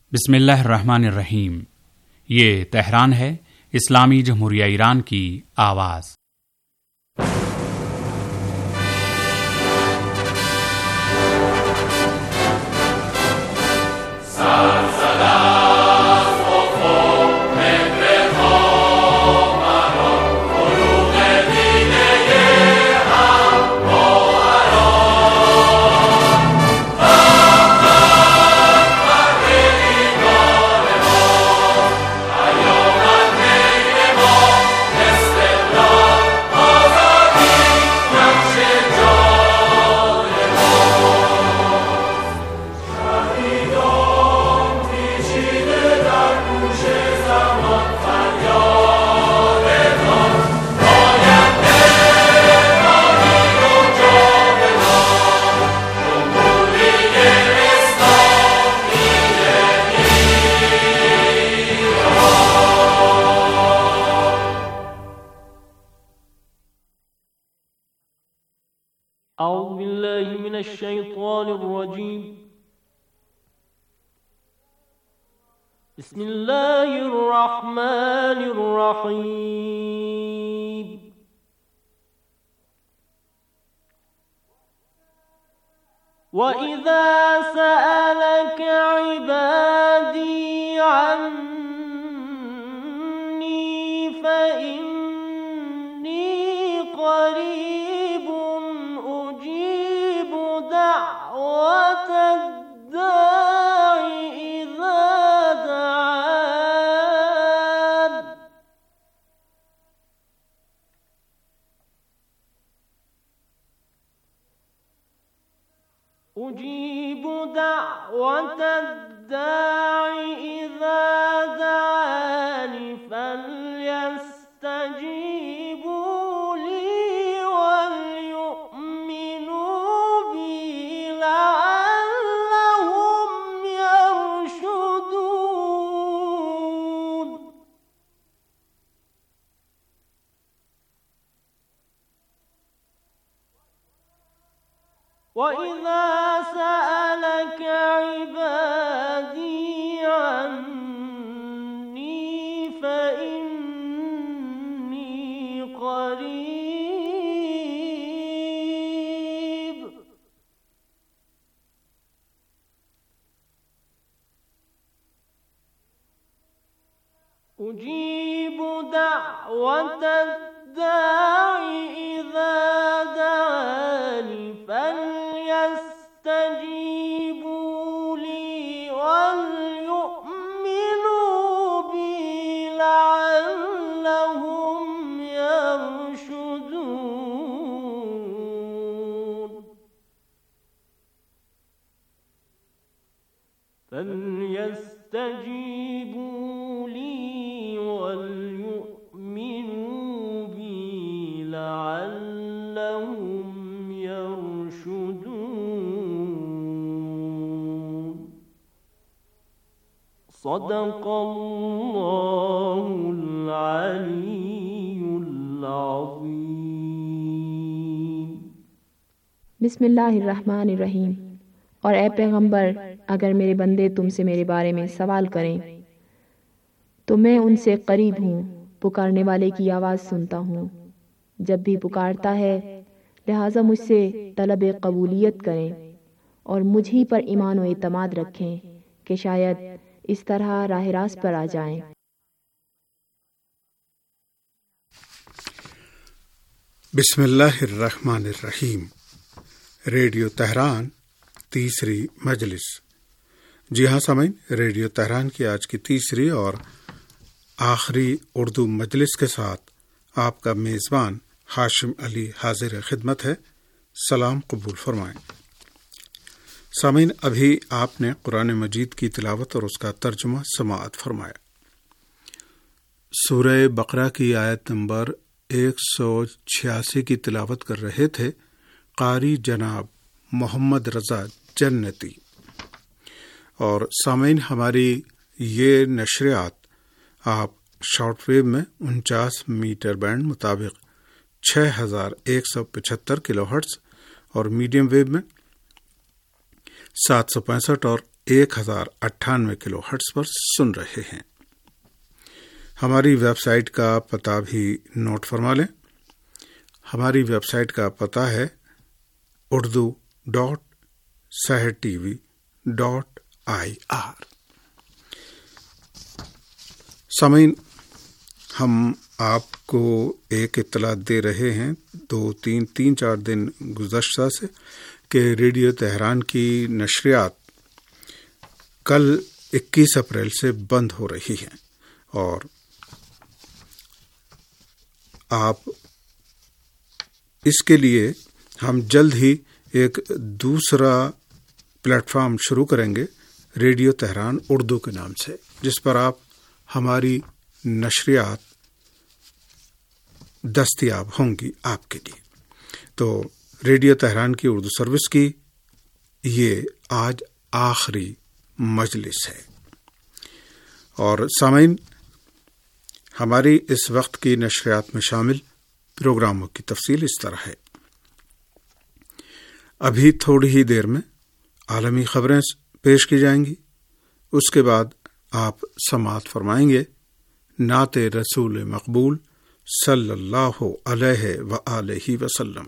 बिस्मिल्लाहिर्रहमानिर्रहीम। ये तेहरान है, इस्लामी जमहूरिया ईरान की आवाज़। أعوذ بالله من الشيطان الرجيم. بسم الله الرحمن الرحيم. وإذا سألك عبادي عني فإني قريب أجيب دعوة الداع إذا دعان أجيب دعوة الداع إذا دعان فليستجيبوا لي وليؤمنوا بي لعلهم يرشدون. وإذا سألك عبادي عني فإني قريب أجيب دعوة الداع إذا دعان فليستجيبوا لي وليؤمنوا بي لعلهم يرشدون. فليستجيبوا لي وليؤمنوا بي لعلهم يرشدون. صدق الله العلي العظيम. बिस्मिल्लाहिर्रहमानिर्रहीम। और ए पैगंबर, अगर मेरे बंदे तुमसे मेरे बारे में सवाल करें तो मैं उनसे करीब हूँ, पुकारने वाले की आवाज़ सुनता हूँ जब भी पुकारता है। लिहाजा मुझसे तलब कबूलियत करें और मुझ ही पर ईमान व एतमाद रखें कि शायद इस तरह राह रास्त पर आ जाएं। बिस्मिल्लाहिर्रहमानिर्रहीम। रेडियो तेहरान तीसरी मजलिस। जी हाँ सामीन, रेडियो तेहरान की आज की तीसरी और आखिरी उर्दू मजलिस के साथ आपका मेज़बान हाशिम अली हाजिर खिदमत है। सलाम कबूल फरमाएं। सामीन, अभी आपने कुरान मजीद की तिलावत और उसका तर्जुमा समाअत फरमाया। सूरह बकरा की आयत नंबर 186 की तिलावत कर रहे थे कारी जनाब मोहम्मद रज़ा जन्नती। और सामीन, हमारी ये नशरियात आप शॉर्टवेव में 49 मीटर बैंड मुताबिक 6175 किलोहर्ट्ज़ और मीडियम वेव में 765 और 1098 کلو ہرٹز پر سن رہے ہیں۔ ہماری ویب سائٹ کا پتہ بھی نوٹ فرما لیں۔ ہماری ویب سائٹ کا پتہ ہے urdu.sehrtv.ir۔ سامعین، ہم آپ کو ایک اطلاع دے رہے ہیں 3-4 دن گزشتہ سے کہ ریڈیو تہران کی نشریات کل 21 اپریل سے بند ہو رہی ہیں، اور آپ اس کے لیے ہم جلد ہی ایک دوسرا پلیٹ فارم شروع کریں گے ریڈیو تہران اردو کے نام سے، جس پر آپ ہماری نشریات دستیاب ہوں گی آپ کے لیے۔ تو ریڈیو تہران کی اردو سروس کی یہ آج آخری مجلس ہے۔ اور سامعین، ہماری اس وقت کی نشریات میں شامل پروگراموں کی تفصیل اس طرح ہے۔ ابھی تھوڑی ہی دیر میں عالمی خبریں پیش کی جائیں گی، اس کے بعد آپ سماعت فرمائیں گے نعت رسول مقبول صلی اللہ علیہ وآلہ وسلم۔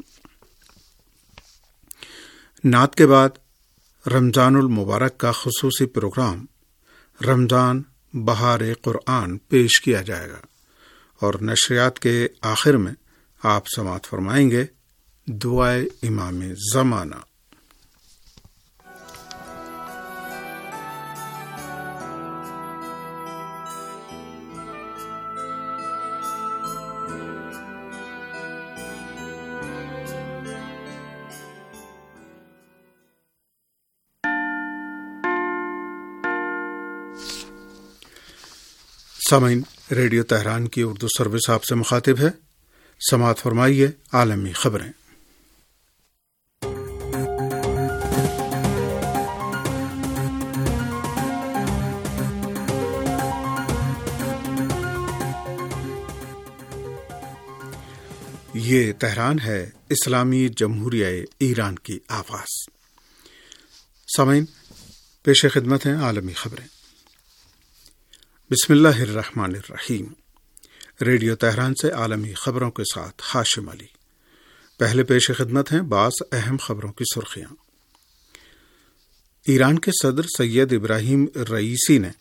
نعت کے بعد رمضان المبارک کا خصوصی پروگرام رمضان بہار قرآن پیش کیا جائے گا، اور نشریات کے آخر میں آپ سماعت فرمائیں گے دعائے امام زمانہ۔ سامعین، ریڈیو تہران کی اردو سروس آپ سے مخاطب ہے۔ سماعت فرمائیے عالمی خبریں۔ یہ تہران ہے، اسلامی جمہوریہ ایران کی آواز۔ سامعین، پیش خدمت ہیں عالمی خبریں۔ بسم اللہ الرحمن الرحیم۔ ریڈیو تہران سے عالمی خبروں کے ساتھ ہاشم علی۔ پہلے پیش خدمت ہیں بعض اہم خبروں کی سرخیاں۔ ایران کے صدر سید ابراہیم رئیسی نے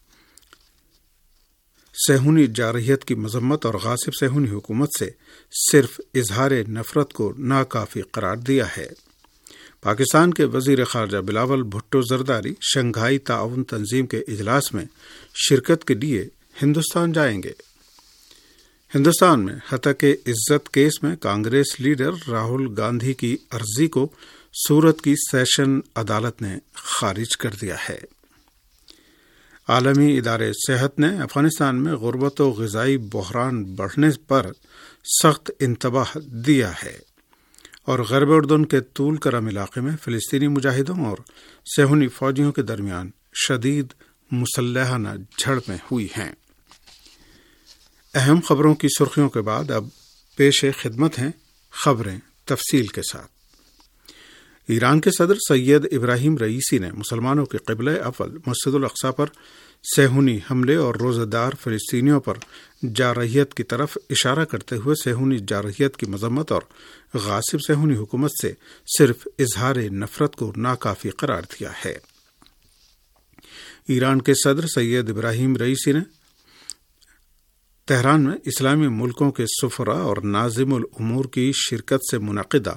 صہیونی جارحیت کی مذمت اور غاصب صہیونی حکومت سے صرف اظہار نفرت کو ناکافی قرار دیا ہے۔ پاکستان کے وزیر خارجہ بلاول بھٹو زرداری شنگھائی تعاون تنظیم کے اجلاس میں شرکت کے لیے ہندوستان جائیں گے۔ ہندوستان میں ہتک عزت کیس میں کانگریس لیڈر راہل گاندھی کی عرضی کو سورت کی سیشن عدالت نے خارج کر دیا ہے۔ عالمی ادارے صحت نے افغانستان میں غربت و غذائی بحران بڑھنے پر سخت انتباہ دیا ہے، اور غرب اردن کے طول کرم علاقے میں فلسطینی مجاہدوں اور صہیونی فوجیوں کے درمیان شدید مسلحانہ جھڑپیں ہوئی ہیں۔ اہم خبروں کی سرخیوں کے بعد اب پیش خدمت ہیں خبریں تفصیل کے ساتھ۔ ایران کے صدر سید ابراہیم رئیسی نے مسلمانوں کے قبلہ اول مسجد الاقصی پر صہیونی حملے اور روزہ دار فلسطینیوں پر جارحیت کی طرف اشارہ کرتے ہوئے صہیونی جارحیت کی مذمت اور غاصب صہیونی حکومت سے صرف اظہار نفرت کو ناکافی قرار دیا ہے۔ ایران کے صدر سید ابراہیم رئیسی نے تہران میں اسلامی ملکوں کے سفراء اور ناظم الامور کی شرکت سے منعقدہ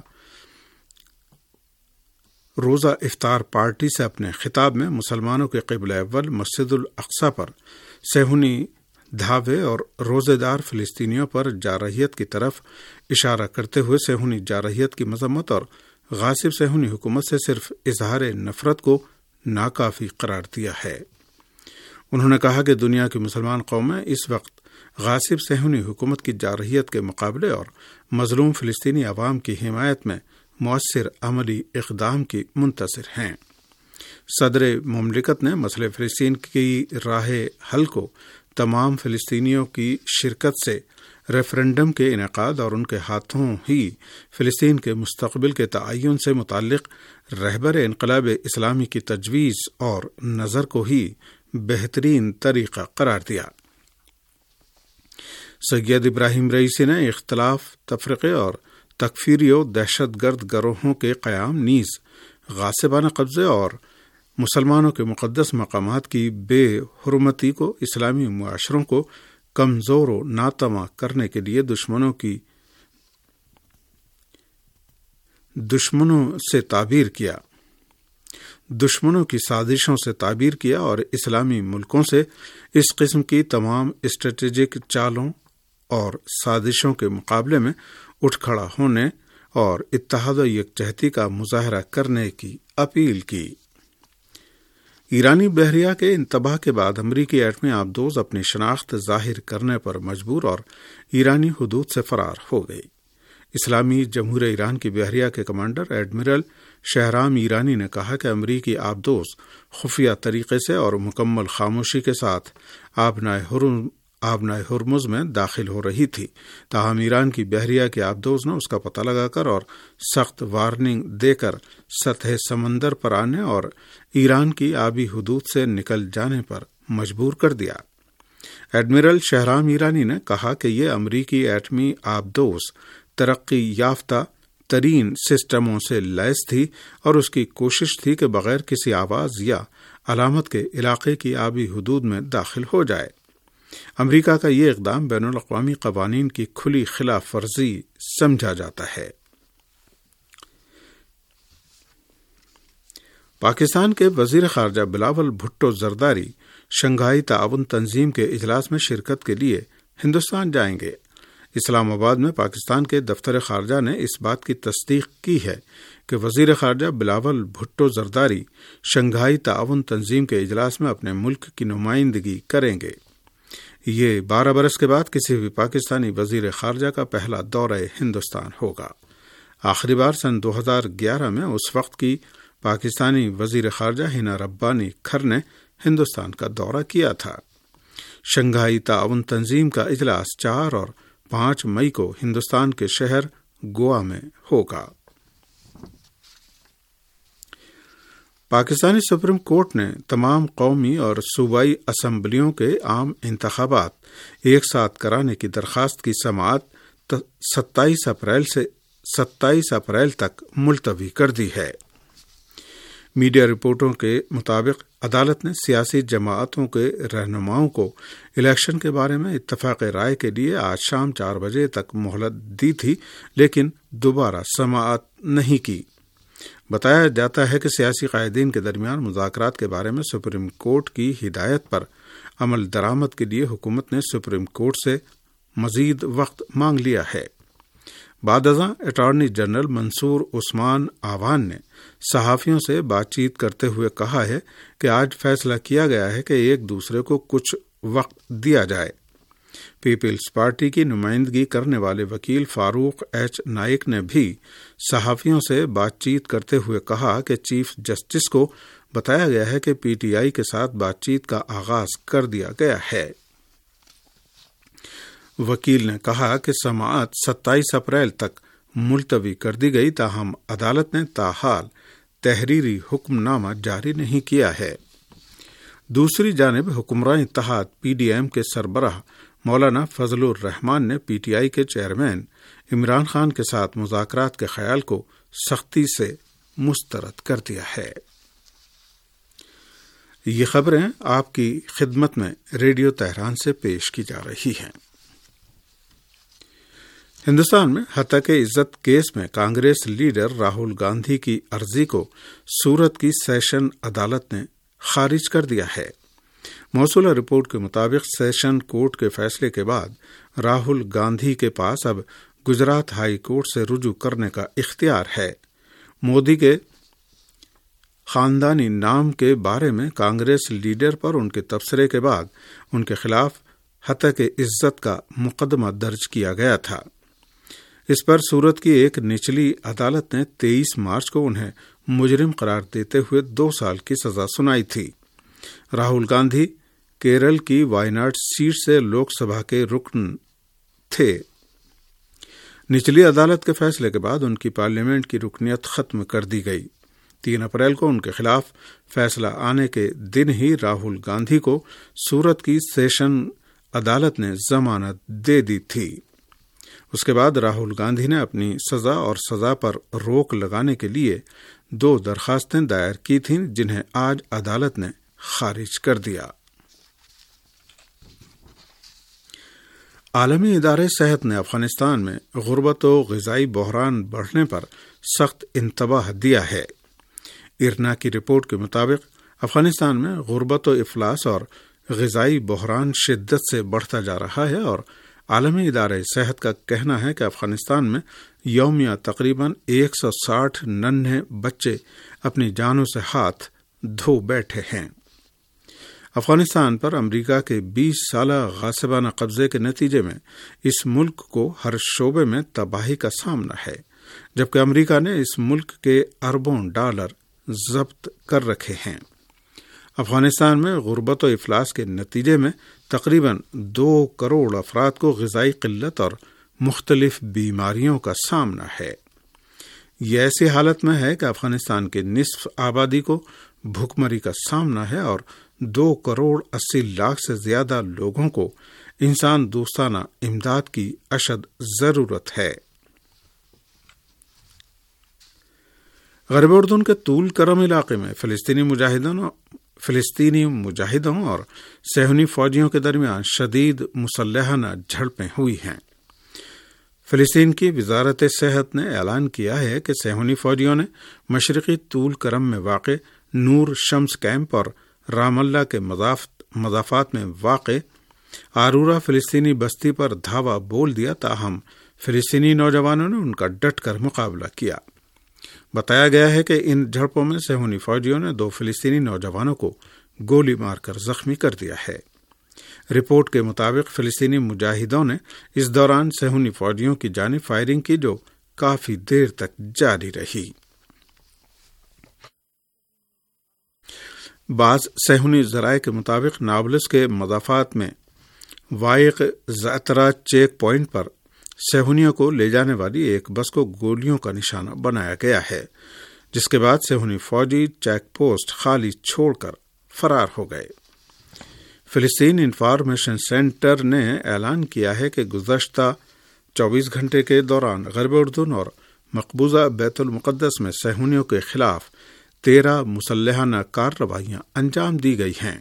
روزہ افطار پارٹی سے اپنے خطاب میں مسلمانوں کے قبلہ اول مسجد الاقصی پر صہیونی دھاوے اور روزے دار فلسطینیوں پر جارحیت کی طرف اشارہ کرتے ہوئے صہیونی جارحیت کی مذمت اور غاصب صہیونی حکومت سے صرف اظہار نفرت کو ناکافی قرار دیا ہے۔ انہوں نے کہا کہ دنیا کی مسلمان قومیں اس وقت غاصب صہیونی حکومت کی جارحیت کے مقابلے اور مظلوم فلسطینی عوام کی حمایت میں مؤثر عملی اقدام کی منتظر ہیں۔ صدر مملکت نے مسئلہ فلسطین کی راہ حل کو تمام فلسطینیوں کی شرکت سے ریفرنڈم کے انعقاد اور ان کے ہاتھوں ہی فلسطین کے مستقبل کے تعین سے متعلق رہبر انقلاب اسلامی کی تجویز اور نظر کو ہی بہترین طریقہ قرار دیا۔ سید ابراہیم رئیسی نے اختلاف، تفرقے اور تکفیری و دہشت گرد گروہوں کے قیام نیز غاصبانہ قبضے اور مسلمانوں کے مقدس مقامات کی بے حرمتی کو اسلامی معاشروں کو کمزور و ناتواں کرنے کے لیے دشمنوں کی سازشوں سے تعبیر کیا اور اسلامی ملکوں سے اس قسم کی تمام اسٹریٹجک چالوں اور سازشوں کے مقابلے میں اٹھ کھڑا ہونے اور اتحاد و یکجہتی کا مظاہرہ کرنے کی اپیل کی۔ ایرانی بحریہ کے انتباہ کے بعد امریکی ایٹمی آبدوز اپنی شناخت ظاہر کرنے پر مجبور اور ایرانی حدود سے فرار ہو گئی۔ اسلامی جمہوریہ ایران کی بحریہ کے کمانڈر ایڈمرل شہرام ایرانی نے کہا کہ امریکی آبدوز خفیہ طریقے سے اور مکمل خاموشی کے ساتھ آبنائے ہرمز میں داخل ہو رہی تھی، تاہم ایران کی بحریہ کے آبدوز نے اس کا پتہ لگا کر اور سخت وارننگ دے کر سطح سمندر پر آنے اور ایران کی آبی حدود سے نکل جانے پر مجبور کر دیا۔ ایڈمرل شہرام ایرانی نے کہا کہ یہ امریکی ایٹمی آبدوز ترقی یافتہ ترین سسٹموں سے لیس تھی اور اس کی کوشش تھی کہ بغیر کسی آواز یا علامت کے علاقے کی آبی حدود میں داخل ہو جائے۔ امریکہ کا یہ اقدام بین الاقوامی قوانین کی کھلی خلاف ورزی سمجھا جاتا ہے۔ پاکستان کے وزیر خارجہ بلاول بھٹو زرداری شنگھائی تعاون تنظیم کے اجلاس میں شرکت کے لیے ہندوستان جائیں گے۔ اسلام آباد میں پاکستان کے دفتر خارجہ نے اس بات کی تصدیق کی ہے کہ وزیر خارجہ بلاول بھٹو زرداری شنگھائی تعاون تنظیم کے اجلاس میں اپنے ملک کی نمائندگی کریں گے۔ یہ 12 برس کے بعد کسی بھی پاکستانی وزیر خارجہ کا پہلا دورہ ہندوستان ہوگا۔ آخری بار سن 2011 میں اس وقت کی پاکستانی وزیر خارجہ ہینا ربانی کھر نے ہندوستان کا دورہ کیا تھا۔ شنگھائی تعاون تنظیم کا اجلاس 4 اور 5 مئی کو ہندوستان کے شہر گوا میں ہوگا۔ پاکستانی سپریم کورٹ نے تمام قومی اور صوبائی اسمبلیوں کے عام انتخابات ایک ساتھ کرانے کی درخواست کی سماعت 27 اپریل تک ملتوی کر دی ہے۔ میڈیا رپورٹوں کے مطابق عدالت نے سیاسی جماعتوں کے رہنماؤں کو الیکشن کے بارے میں اتفاق رائے کے لیے آج شام 4 بجے تک مہلت دی تھی، لیکن دوبارہ سماعت نہیں کی۔ بتایا جاتا ہے کہ سیاسی قائدین کے درمیان مذاکرات کے بارے میں سپریم کورٹ کی ہدایت پر عمل درآمد کے لیے حکومت نے سپریم کورٹ سے مزید وقت مانگ لیا ہے۔ بعد ازاں اٹارنی جنرل منصور عثمان آوان نے صحافیوں سے بات چیت کرتے ہوئے کہا ہے کہ آج فیصلہ کیا گیا ہے کہ ایک دوسرے کو کچھ وقت دیا جائے۔ پیپلز پارٹی کی نمائندگی کرنے والے وکیل فاروق ایچ نائک نے بھی صحافیوں سے بات چیت کرتے ہوئے کہا کہ چیف جسٹس کو بتایا گیا ہے کہ پی ٹی آئی کے ساتھ بات چیت کا آغاز کر دیا گیا ہے۔ وکیل نے کہا کہ سماعت 27 اپریل تک ملتوی کر دی گئی، تاہم عدالت نے تاحال تحریری حکم نامہ جاری نہیں کیا ہے۔ دوسری جانب حکمراں اتحاد پی ڈی ایم کے سربراہ مولانا فضل الرحمان نے پی ٹی آئی کے چیئرمین عمران خان کے ساتھ مذاکرات کے خیال کو سختی سے مسترد کر دیا ہے۔ یہ خبریں آپ کی خدمت میں ریڈیو تہران سے پیش کی جا رہی ہیں۔ ہندوستان میں ہتک عزت کیس میں کانگریس لیڈر راہل گاندھی کی عرضی کو سورت کی سیشن عدالت نے خارج کر دیا ہے۔ موصولہ رپورٹ کے مطابق سیشن کورٹ کے فیصلے کے بعد راہل گاندھی کے پاس اب گجرات ہائی کورٹ سے رجوع کرنے کا اختیار ہے۔ مودی کے خاندانی نام کے بارے میں کانگریس لیڈر پر ان کے تبصرے کے بعد ان کے خلاف ہتک عزت کا مقدمہ درج کیا گیا تھا۔ اس پر سورت کی ایک نچلی عدالت نے 23 مارچ کو انہیں مجرم قرار دیتے ہوئے 2 سال کی سزا سنائی تھی۔ راہل گاندھی کیرل کی وائناڈ سیٹ سے لوک سبھا کے رکن تھے۔ نچلی عدالت کے فیصلے کے بعد ان کی پارلیمنٹ کی رکنیت ختم کر دی گئی۔ 3 اپریل کو ان کے خلاف فیصلہ آنے کے دن ہی راہل گاندھی کو سورت کی سیشن عدالت نے ضمانت دے دی تھی۔ اس کے بعد راہل گاندھی نے اپنی سزا اور سزا پر روک لگانے کے لیے 2 درخواستیں دائر کی تھیں، جنہیں آج عدالت نے خارج کر دیا۔ عالمی ادارے صحت نے افغانستان میں غربت و غذائی بحران بڑھنے پر سخت انتباہ دیا ہے۔ ارنا کی رپورٹ کے مطابق افغانستان میں غربت و افلاس اور غذائی بحران شدت سے بڑھتا جا رہا ہے، اور عالمی ادارے صحت کا کہنا ہے کہ افغانستان میں یومیہ تقریباً 160 ننھے بچے اپنی جانوں سے ہاتھ دھو بیٹھے ہیں۔ افغانستان پر امریکہ کے 20 سالہ غاصبانہ قبضے کے نتیجے میں اس ملک کو ہر شعبے میں تباہی کا سامنا ہے، جبکہ امریکہ نے اس ملک کے اربوں ڈالر ضبط کر رکھے ہیں۔ افغانستان میں غربت و افلاس کے نتیجے میں تقریباً 2 کروڑ افراد کو غذائی قلت اور مختلف بیماریوں کا سامنا ہے۔ یہ ایسی حالت میں ہے کہ افغانستان کے نصف آبادی کو بھوکمری کا سامنا ہے اور 2 کروڑ 80 لاکھ سے زیادہ لوگوں کو انسان دوستانہ امداد کی اشد ضرورت ہے۔ غرب اردن کے طول کرم علاقے میں فلسطینی مجاہدوں اور صہیونی فوجیوں کے درمیان شدید مسلحانہ جھڑپیں ہوئی ہیں۔ فلسطین کی وزارت صحت نے اعلان کیا ہے کہ صہیونی فوجیوں نے مشرقی طول کرم میں واقع نور شمس کیمپ اور رام اللہ کے مضافات میں واقع آرورا فلسطینی بستی پر دھاوا بول دیا، تاہم فلسطینی نوجوانوں نے ان کا ڈٹ کر مقابلہ کیا۔ بتایا گیا ہے کہ ان جھڑپوں میں صہیونی فوجیوں نے 2 فلسطینی نوجوانوں کو گولی مار کر زخمی کر دیا ہے۔ رپورٹ کے مطابق فلسطینی مجاہدوں نے اس دوران صہیونی فوجیوں کی جانب فائرنگ کی، جو کافی دیر تک جاری رہی۔ بعض صہیونی ذرائع کے مطابق نابلس کے مضافات میں وائق زعترہ چیک پوائنٹ پر صہیونیوں کو لے جانے والی ایک بس کو گولیوں کا نشانہ بنایا گیا ہے، جس کے بعد صہیونی فوجی چیک پوسٹ خالی چھوڑ کر فرار ہو گئے۔ فلسطین انفارمیشن سینٹر نے اعلان کیا ہے کہ گزشتہ 24 گھنٹے کے دوران غرب اردن اور مقبوضہ بیت المقدس میں صہیونیوں کے خلاف 13 مسلحانہ کارروائیاں انجام دی گئی ہیں۔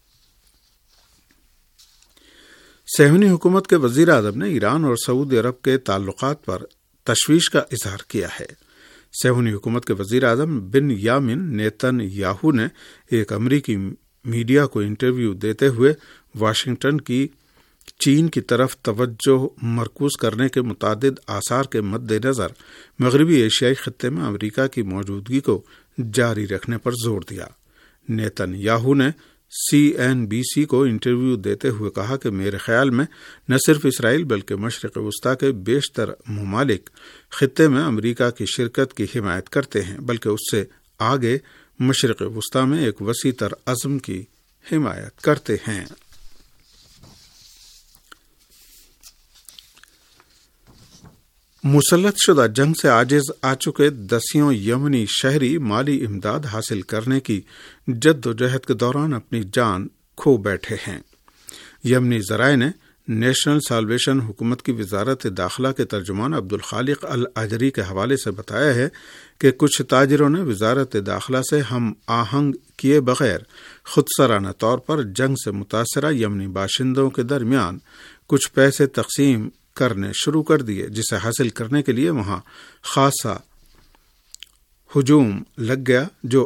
صہیونی حکومت کے وزیر اعظم نے ایران اور سعودی عرب کے تعلقات پر تشویش کا اظہار کیا ہے۔ صہیونی حکومت کے وزیر اعظم بن یامین نیتن یاہو نے ایک امریکی میڈیا کو انٹرویو دیتے ہوئے واشنگٹن کی چین کی طرف توجہ مرکوز کرنے کے متعدد آثار کے مد نظر مغربی ایشیائی خطے میں امریکہ کی موجودگی کو جاری رکھنے پر زور دیا۔ نیتن یاہو نے CNBC کو انٹرویو دیتے ہوئے کہا کہ میرے خیال میں نہ صرف اسرائیل بلکہ مشرق وسطیٰ کے بیشتر ممالک خطے میں امریکہ کی شرکت کی حمایت کرتے ہیں، بلکہ اس سے آگے مشرق وسطیٰ میں ایک وسیع تر عزم کی حمایت کرتے ہیں۔ مسلط شدہ جنگ سے عاجز آ چکے 10 یمنی شہری مالی امداد حاصل کرنے کی جد و جہد کے دوران اپنی جان کھو بیٹھے ہیں۔ یمنی ذرائع نے نیشنل سالویشن حکومت کی وزارت داخلہ کے ترجمان عبدالخالق الاجری کے حوالے سے بتایا ہے کہ کچھ تاجروں نے وزارت داخلہ سے ہم آہنگ کیے بغیر خودسرانہ طور پر جنگ سے متاثرہ یمنی باشندوں کے درمیان کچھ پیسے تقسیم کرنے شروع کر دیے، جسے حاصل کرنے کے لیے وہاں خاصا ہجوم لگ گیا، جو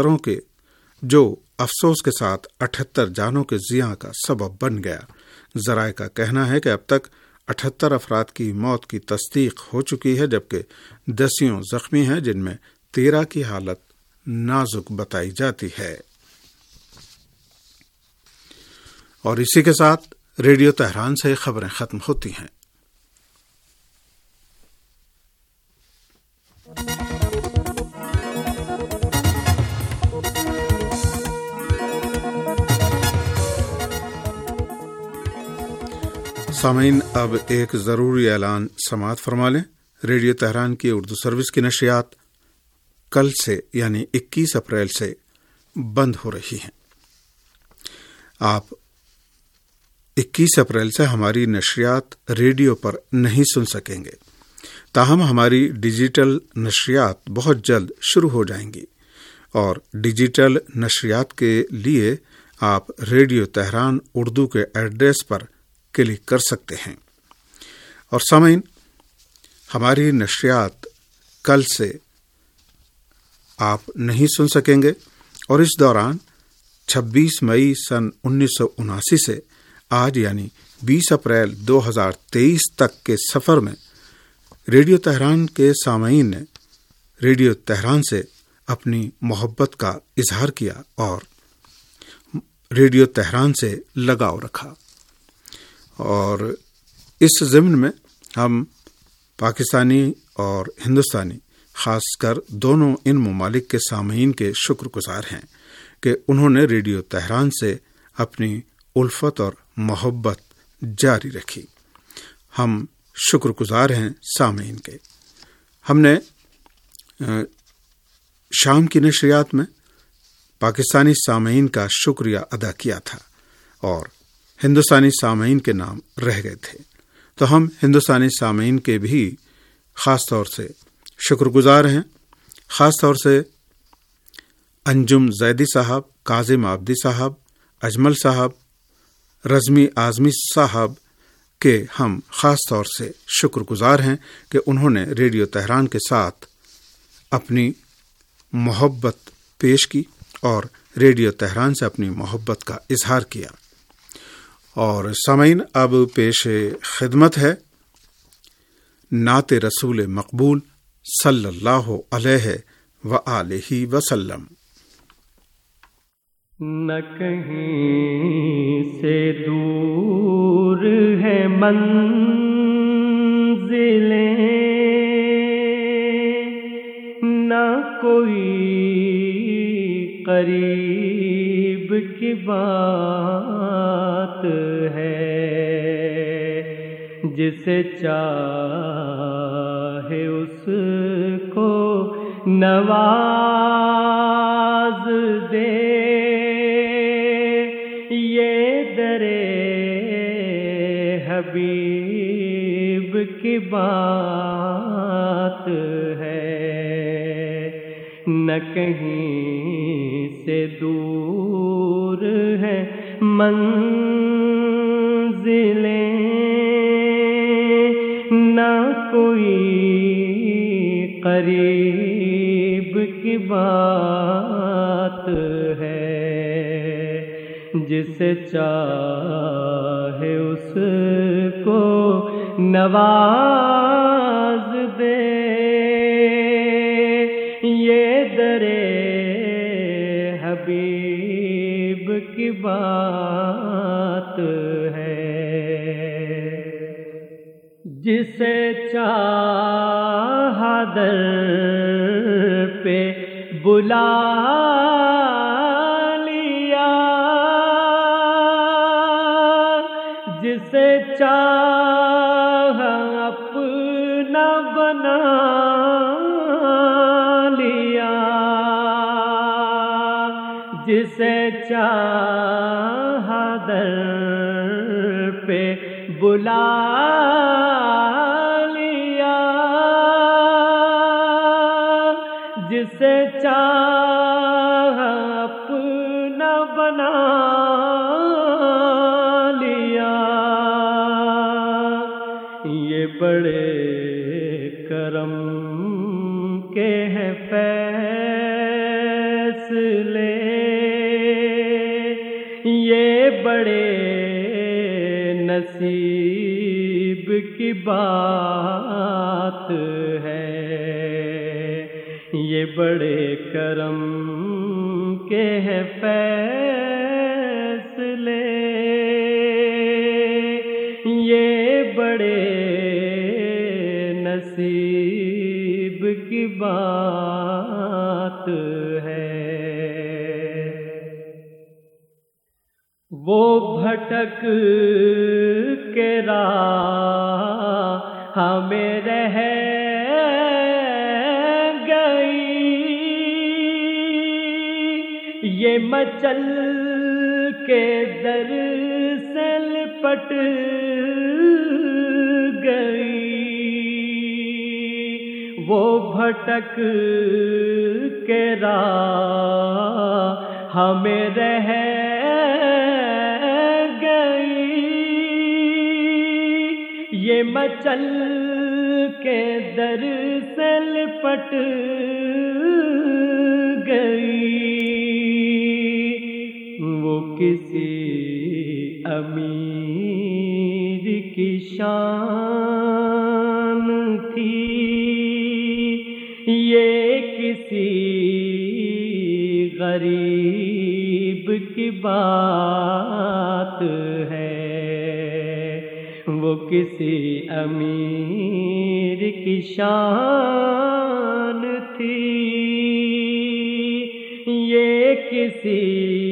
افسوس کے ساتھ 78 جانوں کے زیاں کا سبب بن گیا۔ ذرائع کا کہنا ہے کہ اب تک 78 افراد کی موت کی تصدیق ہو چکی ہے، جبکہ 10 زخمی ہیں، جن میں 13 کی حالت نازک بتائی جاتی ہے۔ اور اسی کے ساتھ ریڈیو تہران سے خبریں ختم ہوتی ہیں۔ سامعین، اب ایک ضروری اعلان سماعت فرما لیں۔ ریڈیو تہران کی اردو سروس کی نشریات کل سے یعنی 21 اپریل سے بند ہو رہی ہیں۔ آپ 21 اپریل سے ہماری نشریات ریڈیو پر نہیں سن سکیں گے، تاہم ہماری ڈیجیٹل نشریات بہت جلد شروع ہو جائیں گی، اور ڈیجیٹل نشریات کے لیے آپ ریڈیو تہران اردو کے ایڈریس پر کلک کر سکتے ہیں۔ اور سامعین، ہماری نشریات کل سے آپ نہیں سن سکیں گے، اور اس دوران 26 مئی سن 1979 سے آج یعنی 20 اپریل 2023 تک کے سفر میں ریڈیو تہران کے سامعین نے ریڈیو تہران سے اپنی محبت کا اظہار کیا اور ریڈیو تہران سے لگاؤ رکھا۔ اور اس ضمن میں ہم پاکستانی اور ہندوستانی، خاص کر دونوں ان ممالک کے سامعین کے شکر گزار ہیں کہ انہوں نے ریڈیو تہران سے اپنی الفت اور محبت جاری رکھی۔ ہم شکر گزار ہیں سامعین کے۔ ہم نے شام کی نشریات میں پاکستانی سامعین کا شکریہ ادا کیا تھا اور ہندوستانی سامعین کے نام رہ گئے تھے، تو ہم ہندوستانی سامعین کے بھی خاص طور سے شکر گزار ہیں، خاص طور سے انجم زیدی صاحب، کاظم آبدی صاحب، اجمل صاحب، رزمی اعظمی صاحب کے ہم خاص طور سے شکر گزار ہیں کہ انہوں نے ریڈیو تہران کے ساتھ اپنی محبت پیش کی اور ریڈیو تہران سے اپنی محبت کا اظہار کیا۔ اور سامعین، اب پیش خدمت ہے نعت رسول مقبول صلی اللہ علیہ وآلہ وسلم۔ نہ کہیں سے دور ہے منزلیں، نہ کوئی قریب کی بات ہے، جسے چاہے اس کو نواز دے، حبیب کی بات ہے۔ نہ کہیں سے دور ہے منزلیں، نہ کوئی قریب کی بات ہے، جسے چاہے اس کو نواز دے، یہ درے حبیب کی بات ہے۔ جسے چاہا در پہ بلا جسے چاہا اپنا بنا لیا، جسے چاہا در پہ بلا لیا، جسے چاہا اپنا بنا بڑے کرم کے ہیں فیصلے، یہ بڑے نصیب کی بات ہے، یہ بڑے کرم کے ہیں فیصلے، یہ بڑے نصیب کی بات ہے۔ وہ بھٹک کے راہ ہمیں رہ گئی، یہ مچل کے در سے لپٹ گئی، وہ بھٹک کے راہ ہمیں رہ گئی، یہ مچل کے در سے لپٹ گئی، وہ کسی امیر کی شان تھی، یہ کسی غریب کی بات ہے، وہ کسی امیر کی شان تھی، یہ کسی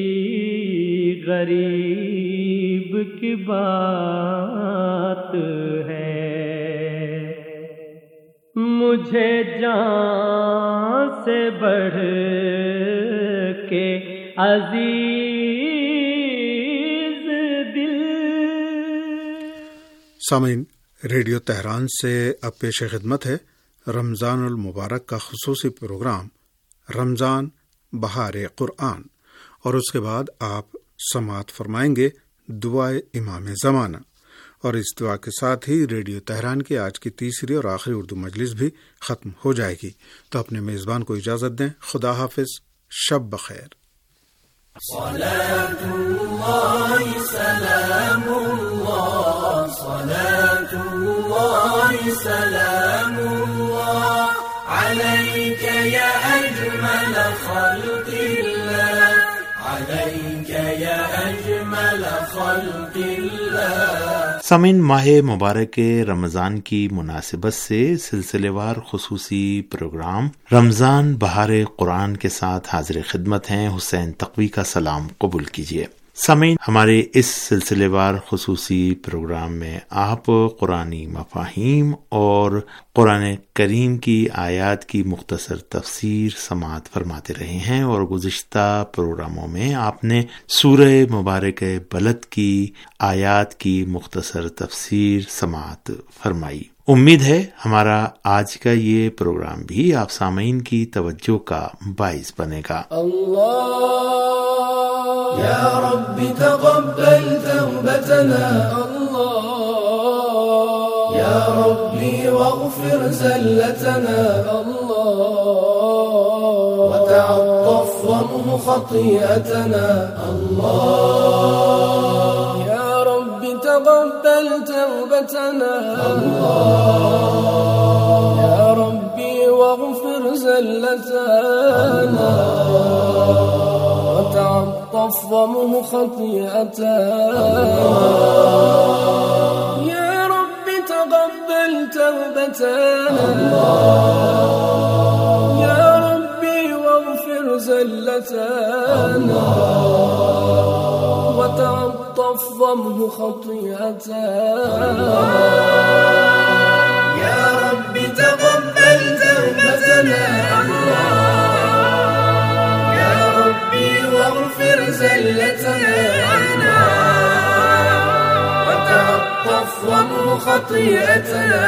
غریب کی بات ہے۔ مجھے جان سے بڑھ کے عزیز دل۔ سامعین، ریڈیو تہران سے اب پیش خدمت ہے رمضان المبارک کا خصوصی پروگرام رمضان بہار قرآن، اور اس کے بعد آپ سماعت فرمائیں گے دعائے امام زمانہ، اور اس دعا کے ساتھ ہی ریڈیو تہران کی آج کی تیسری اور آخری اردو مجلس بھی ختم ہو جائے گی۔ تو اپنے میزبان کو اجازت دیں، خدا حافظ، شب بخیر۔ صلاة الله سلام الله، صلاة الله سلام الله عليك يا أجمل خلق الله، عليك يا أجمل خلق الله۔ سامعین، ماہ مبارک رمضان کی مناسبت سے سلسلے وار خصوصی پروگرام رمضان بہار قرآن کے ساتھ حاضر خدمت ہیں۔ حسین تقوی کا سلام قبول کیجیے۔ سامعین، ہمارے اس سلسلے وار خصوصی پروگرام میں آپ قرآنی مفاہیم اور قرآن کریم کی آیات کی مختصر تفسیر سماعت فرماتے رہے ہیں، اور گزشتہ پروگراموں میں آپ نے سورہ مبارک بلد کی آیات کی مختصر تفسیر سماعت فرمائی۔ امید ہے ہمارا آج کا یہ پروگرام بھی آپ سامعین کی توجہ کا باعث بنے گا۔ اللہ یا رب تقبل توبتنا، اللہ یا ربی واغفر زلتنا، اللہ وتعطف وامح خطيئتنا، اللہ یا رب تقبل توبتنا، اللہ یا ربی واغفر زلتنا، وتعطف وامح خطيئتنا، يا رب تقبل توبتنا، يا ربي واغفر زلتنا، وتعطف وامح خطيئتنا، يا رب تقبل توبتنا، واغفر زلتنا، وتعطف وامح خطيئتنا۔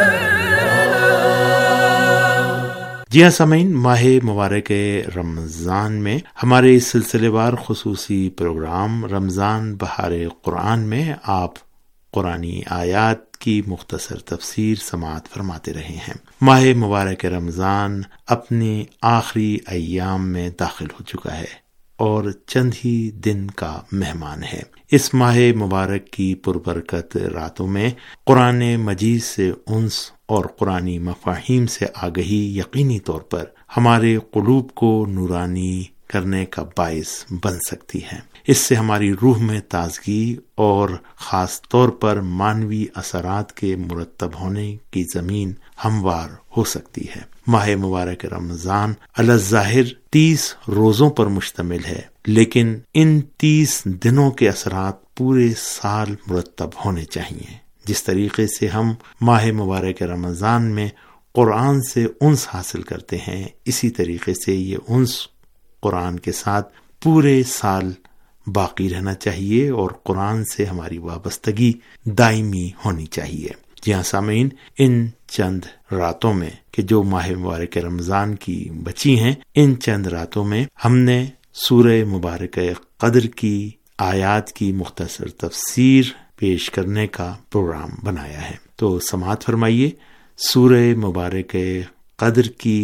جی ہاں سامعین، ماہ مبارک رمضان میں ہمارے اس سلسلے وار خصوصی پروگرام رمضان بہار قرآن میں آپ قرآنی آیات کی مختصر تفسیر سماعت فرماتے رہے ہیں۔ ماہ مبارک رمضان اپنے آخری ایام میں داخل ہو چکا ہے اور چند ہی دن کا مہمان ہے۔ اس ماہ مبارک کی پربرکت راتوں میں قرآن مجید سے انس اور قرآنی مفاہیم سے آگہی یقینی طور پر ہمارے قلوب کو نورانی کرنے کا باعث بن سکتی ہے۔ اس سے ہماری روح میں تازگی اور خاص طور پر معنوی اثرات کے مرتب ہونے کی زمین ہموار ہو سکتی ہے۔ ماہ مبارک رمضان الظاہر 30 روزوں پر مشتمل ہے، لیکن ان 30 دنوں کے اثرات پورے سال مرتب ہونے چاہیے۔ جس طریقے سے ہم ماہ مبارک رمضان میں قرآن سے انس حاصل کرتے ہیں، اسی طریقے سے یہ انس قرآن کے ساتھ پورے سال باقی رہنا چاہیے اور قرآن سے ہماری وابستگی دائمی ہونی چاہیے۔ جی ہاں سامعین، ان چند راتوں میں کہ جو ماہ مبارک رمضان کی بچی ہیں، ان چند راتوں میں ہم نے سورہ مبارک قدر کی آیات کی مختصر تفسیر پیش کرنے کا پروگرام بنایا ہے، تو سماعت فرمائیے۔ سورہ مبارک قدر کی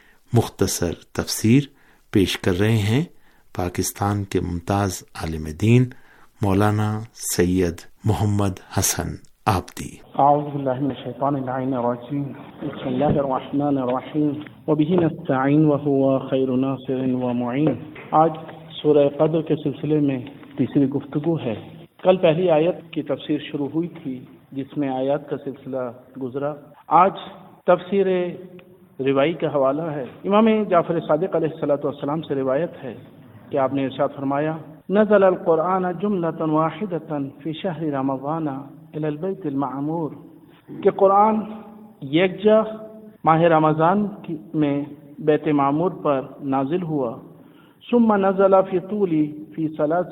مختصر تفسیر پیش کر رہے ہیں پاکستان کے ممتاز عالم دین مولانا سید محمد حسن آبدی۔ اعوذ باللہ من الشیطان اللعین الرجیم، بسم اللہ الرحمن الرحیم، وبہ نستعین وہو خیر ناصر ومعین۔ آج سورہ قدر کے سلسلے میں تیسری گفتگو ہے۔ کل پہلی آیت کی تفسیر شروع ہوئی تھی جس میں آیات کا سلسلہ گزرا۔ آج تفسیر روائی کا حوالہ ہے۔ امام جعفر صادق علیہ السلام سے روایت ہے کہ آپ نے ارشاد فرمایا، نزل القرآن جملۃ واحدۃ فی شہر رمضان الی البیت المعمور، کہ قرآن یکجا ماہ رمضان میں بیت معمور پر نازل ہوا۔ ثم نزل فی طول فی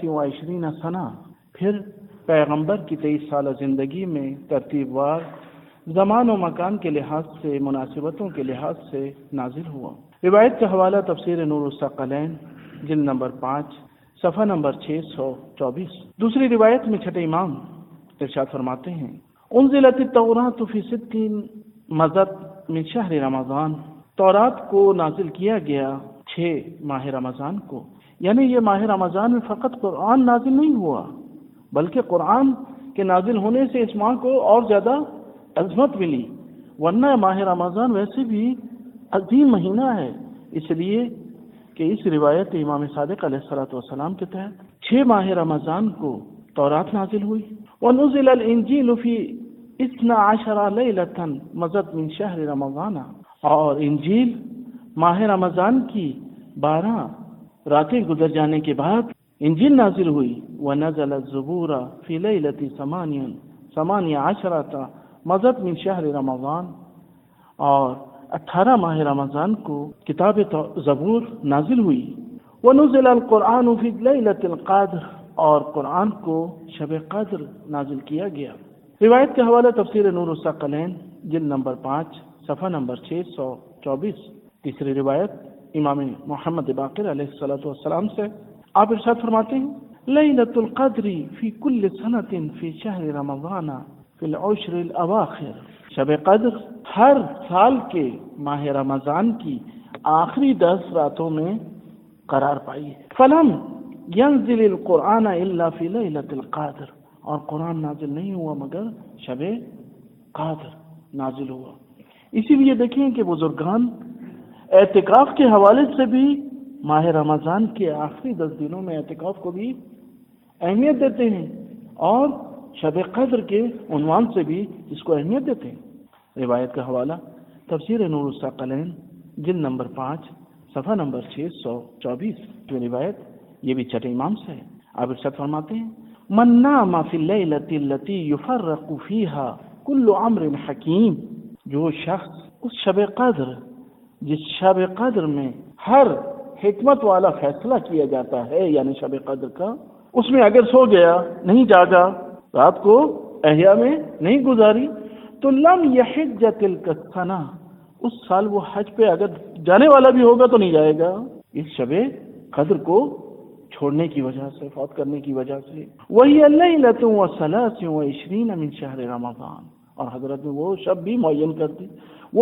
23 سنہ، پھر پیغمبر کی 23 سالہ زندگی میں ترتیب وار زمان و مکان کے لحاظ سے، مناسبتوں کے لحاظ سے نازل ہوا۔ روایت کا حوالہ تفسیر نور الثقلین جلد نمبر 5 صفحہ نمبر 624۔ دوسری روایت میں چھٹے امام ارشاد فرماتے ہیں، انزلت التوراۃ فی 60 مضت من شہر رمضان، تورات کو نازل کیا گیا 6 ماہ رمضان کو، یعنی یہ ماہ رمضان میں فقط قرآن نازل نہیں ہوا بلکہ قرآن کے نازل ہونے سے اس ماہ کو اور زیادہ عظمت ملی، ورنہ ماہ رمضان ویسے بھی عظیم مہینہ ہے، اس لیے کہ اس روایت امام صادق علیہ السلام کے تحت 6 ماہ رمضان کو تورات نازل ہوئی۔ وَنُزِلَ الْإِنْجِيلُ فِي 12 لَيْلَةً مَضَتْ مِنْ شَهْرِ رَمَضَانَ، اور انجیل ماہ رمضان کی 12 راتیں گزر جانے کے بعد انجیل نازل ہوئی۔ وَنَزَلَ الزُّبُورَ فِي لَيْلَةِ 18 مضت من شہر رمضان، اور 18 ماہ رمضان کو کتاب زبور نازل ہوئی۔ وَنُزِلَ الْقُرْآنُ فِي لَيْلَةِ الْقَدْرِ، اور قرآن کو شب قدر نازل کیا گیا۔ روایت کے حوالہ تفسیر نور الثقلین جلد نمبر 5 صفحہ نمبر 624۔ تیسری روایت امام محمد باقر علیہ السلام سے آپ ارشاد فرماتے ہیں، لیلۃ القدر فی کل سنۃ فی شہر رمضان فی العشر الاواخر، شب قدر ہر سال کے ماہ رمضان کی آخری 10 راتوں میں قرار پائی۔ فلم ینزل القرآن الا فی لیلۃ القدر، اور قرآن نازل نہیں ہوا مگر شب قدر نازل ہوا۔ اسی لیے دیکھیں کہ بزرگان اعتکاف کے حوالے سے بھی ماہ رمضان کے آخری 10 دنوں میں اعتکاف کو بھی اہمیت دیتے ہیں، اور شب قدر کے عنوان سے بھی اس کو اہمیت دیتے ہیں۔ روایت کا حوالہ تفسیر نور الثقلین جلد نمبر 5 صفحہ نمبر 624۔ جو روایت یہ بھی چھٹے امام سے ہے۔ آپ ارشاد فرماتے ہیں، من نام فی اللیلۃ التی یفرق فیہا کل امر حکیم، جو شخص اس شب قدر، جس شب قدر میں ہر حکمت والا فیصلہ کیا جاتا ہے، یعنی شب قدر کا، اس میں اگر سو گیا، نہیں جاگا، رات کو احیا میں نہیں گزاری، تو لم یحج تلک السنہ، اس سال وہ حج پہ اگر جانے والا بھی ہوگا تو نہیں جائے گا، اس شب قدر کو چھوڑنے کی وجہ سے، فوت کرنے کی وجہ سے۔ وہی لیلۃ و23 من شہر رمضان، اور حضرت نے وہ شب بھی معین کر دی، وہ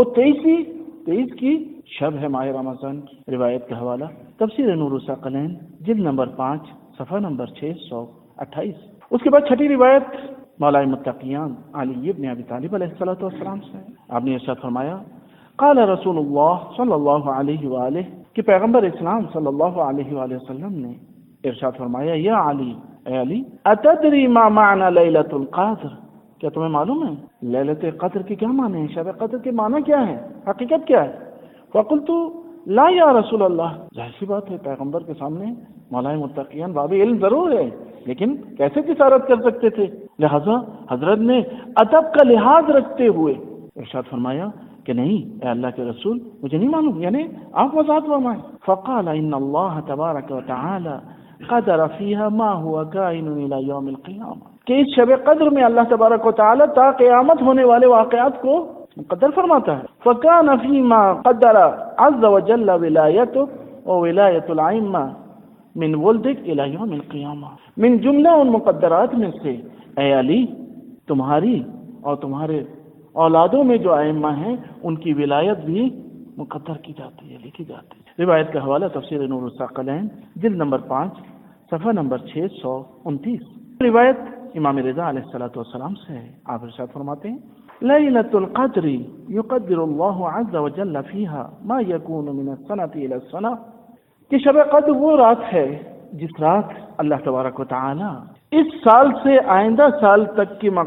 23 کی شب ہے ماہ رمضان کی۔ روایت کا حوالہ تفسیر نور الثقلین جلد نمبر 5 صفحہ نمبر 628۔ اس کے بعد چھٹی روایت مولا متقیان علی ابن ابی طالب علیہ السلام سے آپ نے ارشاد فرمایا، قال رسول اللہ صلی اللہ علیہ وآلہ، کہ پیغمبر اسلام صلی اللہ علیہ وآلہ وسلم نے ارشاد فرمایا، یا علی، اے علی، اتدری ما معنی لیلۃ القدر، کیا تمہیں معلوم ہے لیلۃ قدر کے کیا معنی ہیں، شب قدر کے معنی کیا ہے، حقیقت کیا ہے؟ فقلت لا یا رسول اللہ، ظاہر سی بات ہے پیغمبر کے سامنے مولائے متقیان باب علم ضرور ہے، لیکن کیسے جسارت کر سکتے تھے؟ لہذا حضرت نے ادب کا لحاظ رکھتے ہوئے ارشاد فرمایا کہ نہیں اے اللہ کے رسول، مجھے نہیں معلوم، یعنی آپ وضاحت فرمائیں۔ فقال ان اللہ تبارک و تعالی قدر فیہا ما ہوا کائن الی یوم القیامہ، کہ اس شب قدر میں اللہ تبارک و تعالی تا قیامت ہونے والے واقعات کو مقدر فرماتا ہے۔ فکان فیما قدر عز وجل ولایتہ و ولایت الائمہ من ولدک الی یوم القیامہ، من جملہ ان مقدرات میں سے اے علی تمہاری اور تمہارے اولادوں میں جو ائمہ ہیں ان کی ولایت بھی مقدر کی جاتی ہے، لکھی جاتی ہے۔ روایت کا حوالہ تفسیر نور الثقلین جلد نمبر 5 صفحہ نمبر 629۔ روایت امام رضا علیہ الصلوۃ والسلام سے ہے، آپ ارشاد فرماتے ہیں لیلۃ القدر یقدر اللہ عز وجل فیہا ما یکون من السنۃ الی السنہ، کہ شب قدر وہ رات ہے جس رات اللہ تبارک و تعالی اس سال سے آئندہ سال تک کی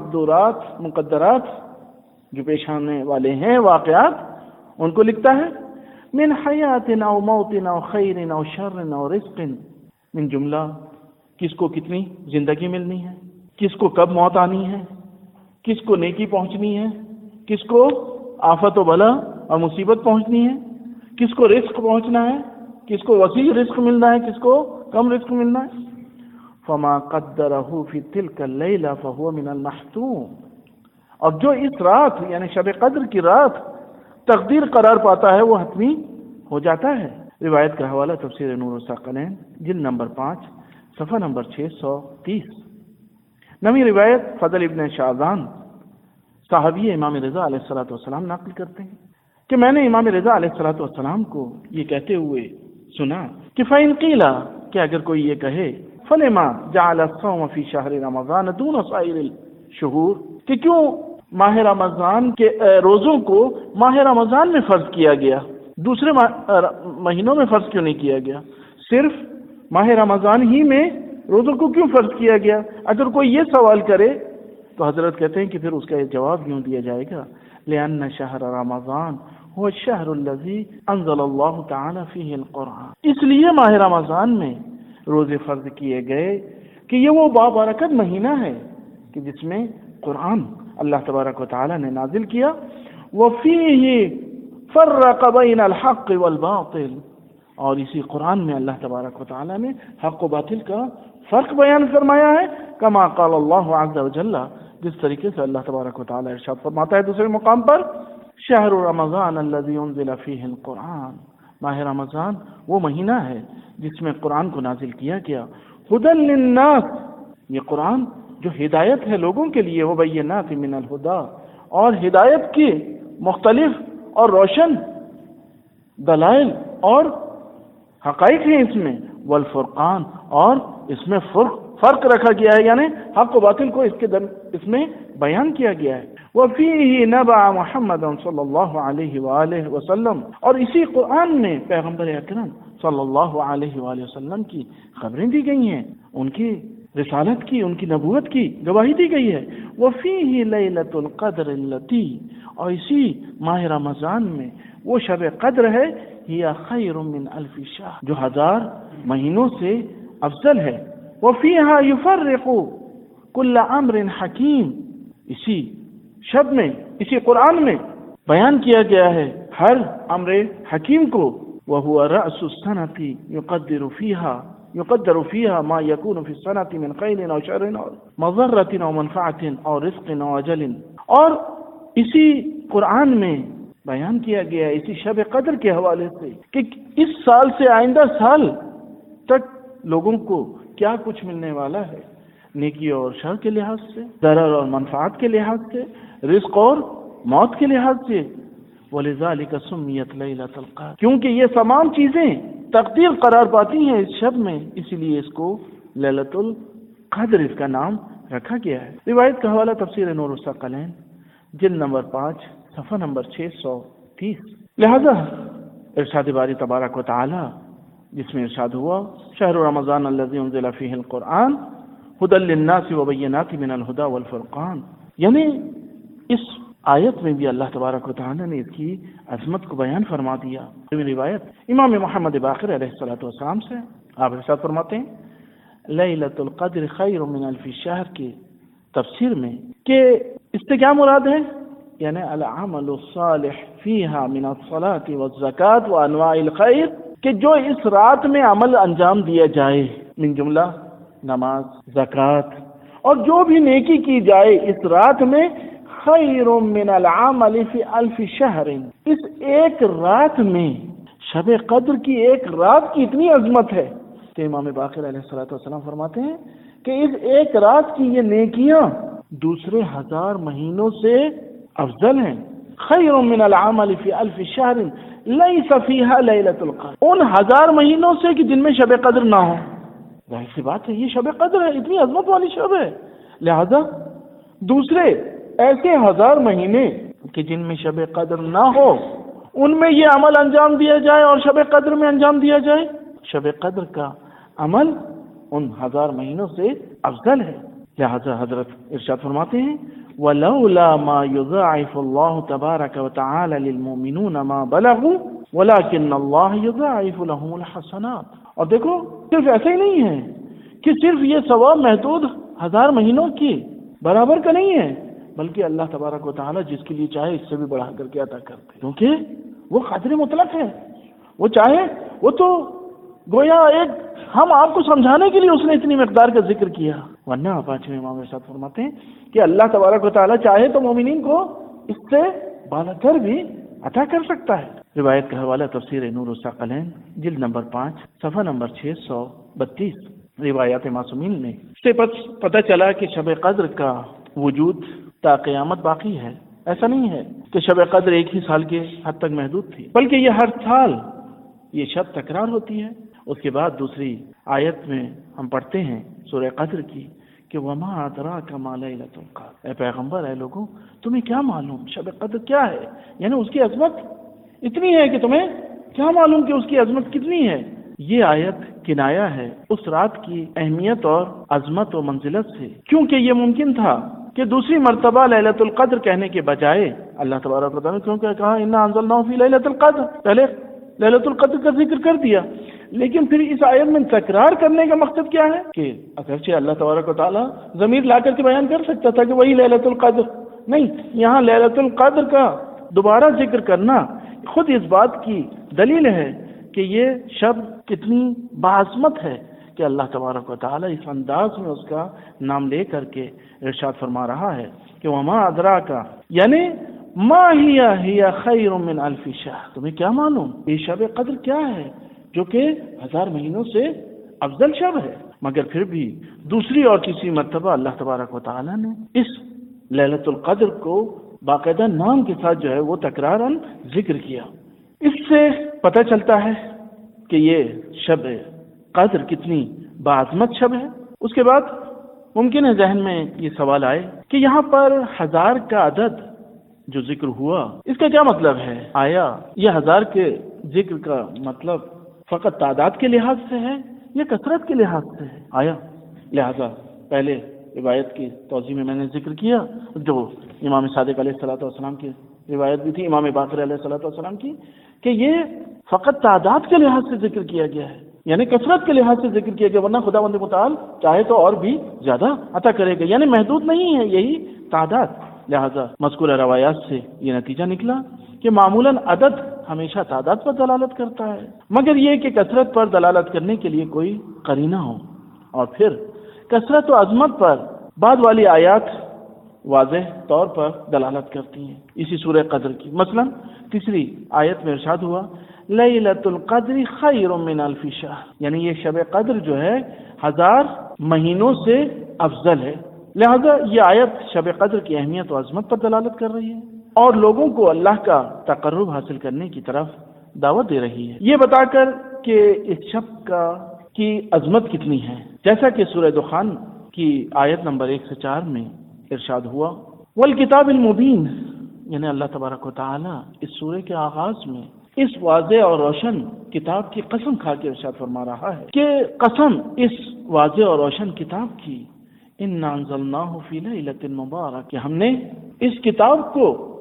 مقدرات جو پیش آنے والے ہیں واقعات ان کو لکھتا ہے، من حیات او موت او خیر او شر او رزق، من جملہ کس کو کتنی زندگی ملنی ہے، کس کو کب موت آنی ہے، کس کو نیکی پہنچنی ہے، کس کو آفت و بلا اور مصیبت پہنچنی ہے، کس کو رزق پہنچنا ہے، کس کو وسیع رزق ملنا ہے، کس کو کم رزق ملنا ہے۔ فما قدرہ فی تلک اللیلہ فہو من المحتوم، اب جو اس رات یعنی شب قدر کی رات تقدیر قرار پاتا ہے وہ حتمی ہو جاتا ہے۔ روایت کا حوالہ تفسیر نور الثقلین جلد نمبر 5 صفحہ نمبر 630۔ نویں روایت فضل ابن شعبان صحابی امام رضا علیہ الصلوۃ والسلام نقل کرتے ہیں کہ میں نے امام رضا علیہ الصلوۃ والسلام کو یہ کہتے ہوئے سنا کہ فَإِنْ قِيلَ، کہ اگر کوئی یہ کہے فَلِمَا جَعَلَ الصَّوْمَ فِي شَهْرِ رَمَضَانَ دُونَ سَائِرِ الشُّهُورِ، کہ کیوں ماہ رمضان کے روزوں کو ماہ رمضان میں فرض کیا گیا، دوسرے مہینوں میں فرض کیوں نہیں کیا گیا، صرف ماہ رمضان ہی میں روزوں کو کیوں فرض کیا گیا؟ اگر کوئی یہ سوال کرے تو حضرت کہتے ہیں کہ پھر اس کا جواب یوں دیا جائے گا لأن شہر رمضان هو الشہر الذی انزل اللہ تعالی فیہ القرآن، اس لیے ماہ رمضان میں روزے فرض کیے گئے کہ یہ وہ بابرکت مہینہ ہے کہ جس میں قرآن اللہ تبارک و تعالی نے نازل کیا، وفیہ فرق بین الحق والباطل، اور اسی قرآن میں اللہ تبارک و تعالی نے حق و باطل کا فرق بیان فرمایا ہے، کما قال اللہ عز وجل، جس طریقے سے اللہ تبارک و تعالی ارشاد فرماتا ہے دوسرے مقام پر شہر رمضان الذی انزل فیہ القرآن، ماہ رمضان وہ مہینہ ہے جس میں قرآن کو نازل کیا گیا، ہدی للناس، یہ قرآن جو ہدایت ہے لوگوں کے لیے، وبینات من الہدی، اور ہدایت کی مختلف اور روشن دلائل اور حقائق ہیں اس میں، والفرقان، اور اس میں فرق رکھا گیا ہے، یعنی حق و باطل کو اس میں بیان کیا گیا ہے۔ وفیہ نبع محمد صلی اللہ علیہ وآلہ وسلم، اور اسی قرآن میں پیغمبر اکرم صلی اللہ علیہ وآلہ وسلم کی خبریں دی گئی ہیں، ان کی رسالت کی، ان کی نبوت کی گواہی دی گئی ہے۔ وفیہ لیلۃ القدر التی، اور اسی ماہ رمضان میں وہ شب قدر ہے، ہی خیر من الف شہر، جو 1000 مہینوں سے افضل ہے۔ وفیہا یفرق کل امر حکیم، اسی شب میں، اسی قرآن میں بیان کیا گیا ہے ہر امر حکیم کو۔ وہو رأس السنۃ یقدر فیہا ما یکون فی السنۃ من خیر او شر او مضرۃ او منفعۃ او رزق او اجل، اور اسی قرآن میں بیان کیا گیا ہے اسی شب قدر کے حوالے سے کہ اس سال سے آئندہ سال تک لوگوں کو کیا کچھ ملنے والا ہے، نیکی اور شر کے لحاظ سے، ضرر اور منفعت کے لحاظ سے، رزق اور موت کے لحاظ سے۔ وَلِذَلِكَ سُمِّيَتْ لَيْلَةَ الْقَدْرِ، کیونکہ یہ تمام چیزیں تقدیر قرار پاتی ہیں اس شب میں، اسی لیے اس کو لیلۃ القدر اس کا نام رکھا گیا ہے۔ روایت کا حوالہ تفسیر نور الثقلین جلد نمبر 5 صفحہ نمبر 630۔ لہذا ارشاد باری تبارک و تعالی جس میں ارشاد ہوا شہر رمضان الذی انزل فیہ القرآن ہدی للناس وبینات من الہدی والفرقان، یعنی اس آیت میں بھی اللہ تبارک و تعالی نے اس کی عظمت کو بیان فرما دیا۔ روایت امام محمد باقر علیہ الصلوۃ والسلام سے آپ ارشاد فرماتے ہیں لیلۃ القدر خیر من الف شہر کی تفسیر میں کہ اس سے کیا مراد ہے، یعنی العمل الصالح فیہا من الصلاۃ والزکاۃ وانواع الخیر، کہ جو اس رات میں عمل انجام دیا جائے، من جملہ نماز، زکوٰۃ اور جو بھی نیکی کی جائے اس رات میں، خیر من العمل فی الف شہر، اس ایک رات میں شب قدر کی ایک رات کی اتنی عظمت ہے کہ امام باقر علیہ الصلوۃ والسلام فرماتے ہیں کہ اس ایک رات کی یہ نیکیاں دوسرے 1000 مہینوں سے افضل ہیں۔ خیر من العمل فی الف شہر لیس فیہا لیلۃ القدر، ان 1000 مہینوں سے کہ جن میں شب قدر نہ ہو۔ ظاہر سی بات ہے یہ شب قدر ہے، اتنی عظمت والی شب ہے، لہذا دوسرے ایسے 1000 مہینے کہ جن میں شب قدر نہ ہو ان میں یہ عمل انجام دیا جائے اور شب قدر میں انجام دیا جائے، شب قدر کا عمل ان 1000 مہینوں سے افضل ہے۔ لہذا حضرت ارشاد فرماتے ہیں وَلَوْلَا مَا يُضَاعِفُ اللَّهُ تَبَارَكَ وَتَعَالَى لِلْمُؤْمِنُونَ مَا بَلَغُوا وَلَكِنَّ اللَّهَ يُضَاعِفُ لَهُمُ الْحَسَنَاتِ۔ اور دیکھو صرف ایسا ہی نہیں ہے کہ صرف یہ ثواب محدود 1000 مہینوں کی برابر کا نہیں ہے، بلکہ اللہ تبارک و تعالی جس کے لیے چاہے اس سے بھی بڑھا کر کے عطا کرتے ہیں، کیونکہ وہ قادر مطلق ہے، وہ چاہے وہ تو گویا ایک ہم آپ کو سمجھانے کے لیے اس نے اتنی مقدار کا ذکر کیا، ورنہ پانچویں امام ارشاد فرماتے ہیں کہ اللہ تبارک و تعالی چاہے تو مومنین کو اس سے بالا کر بھی عطا کر سکتا ہے۔ روایت کا حوالہ تفسیر نور الثقلین جلد نمبر 5 صفحہ نمبر 632 روایات معصومین میں سے پتہ چلا کہ شب قدر کا وجود تا قیامت باقی ہے۔ ایسا نہیں ہے کہ شب قدر ایک ہی سال کے حد تک محدود تھی، بلکہ یہ ہر سال یہ شب تکرار ہوتی ہے۔ اس کے بعد دوسری آیت میں ہم پڑھتے ہیں سورہ قدر کی کہ وما ادراک ما لیلۃ القدر، اے پیغمبر، اے لوگوں تمہیں کیا معلوم شب قدر کیا ہے، یعنی اس کی عظمت اتنی ہے کہ تمہیں کیا معلوم کہ اس کی عظمت کتنی ہے۔ یہ آیت کنایہ ہے اس رات کی اہمیت اور عظمت و منزلت سے، کیونکہ یہ ممکن تھا کہ دوسری مرتبہ لیلۃ القدر کہنے کے بجائے اللہ تبارک و تعالیٰ نے کیونکہ کہا انا انزلناہ فی لیلۃ القدر، پہلے لیلۃ القدر کا ذکر کر دیا، لیکن پھر اس آیت میں تکرار کرنے کا مقصد کیا ہے کہ اگرچہ اللہ تبارک و تعالیٰ ضمیر لا کر کے بیان کر سکتا تھا کہ وہی لیلۃ القدر، نہیں، یہاں لیلۃ القدر کا دوبارہ ذکر کرنا خود اس بات کی دلیل ہے کہ یہ شب کتنی باعظمت ہے کہ اللہ تبارک و تعالیٰ اس انداز میں اس کا نام لے کر کے ارشاد فرما رہا ہے کہ وما ادراک، یعنی ما ہی خیر من الف شہر، تمہیں کیا معلوم یہ شب قدر کیا ہے جو کہ 1000 مہینوں سے افضل شب ہے۔ مگر پھر بھی دوسری اور تیسری مرتبہ اللہ تبارک و تعالیٰ نے اس لیلۃ القدر کو باقاعدہ نام کے ساتھ جو ہے وہ تکرارن ذکر کیا۔ اس سے پتہ چلتا ہے کہ یہ شب قدر کتنی باعظمت شب ہے۔ اس کے بعد ممکن ہے ذہن میں یہ سوال آئے کہ یہاں پر 1000 کا عدد جو ذکر ہوا اس کا کیا مطلب ہے؟ آیا یہ 1000 کے ذکر کا مطلب فقط تعداد کے لحاظ سے ہے یا کثرت کے لحاظ سے ہے؟ آیا لہذا پہلے روایت کی توضیح میں نے ذکر کیا جو امام صادق علیہ الصلوۃ والسلام کی روایت بھی تھی، امام باقر علیہ الصلوۃ والسلام کی، کہ یہ فقط تعداد کے لحاظ سے ذکر کیا گیا ہے، یعنی کثرت کے لحاظ سے ذکر کیا گیا، ورنہ خداوند متعال چاہے تو اور بھی زیادہ عطا کرے گا، یعنی محدود نہیں ہے یہی تعداد۔ لہذا مذکورہ روایات سے یہ نتیجہ نکلا کہ معمولاً عدد ہمیشہ تعداد پر دلالت کرتا ہے، مگر یہ کہ کثرت پر دلالت کرنے کے لیے کوئی قرینہ ہو، اور پھر کثرت و عظمت پر بعد والی آیات واضح طور پر دلالت کرتی ہیں اسی سورہ قدر کی۔ مثلا تیسری آیت میں ارشاد ہوا لیلۃ القدر خیر من الف شہر، یعنی یہ شب قدر جو ہے 1000 مہینوں سے افضل ہے۔ لہذا یہ آیت شب قدر کی اہمیت و عظمت پر دلالت کر رہی ہے اور لوگوں کو اللہ کا تقرب حاصل کرنے کی طرف دعوت دے رہی ہے، یہ بتا کر کہ اس شب کی عظمت کتنی ہے، جیسا کہ سورہ دخان کی آیت نمبر 1 سے 4 میں ارشاد ہوا والکتاب المبین، یعنی اللہ تبارک و تعالی اس سورہ کے آغاز میں اس واضح اور روشن کتاب کی قسم کھا کے ارشاد فرما رہا ہے کہ قسم اس واضح اور روشن کتاب کی انا انزلناہ فی لیلۃ مبارک، کہ ہم نے اس کتاب کو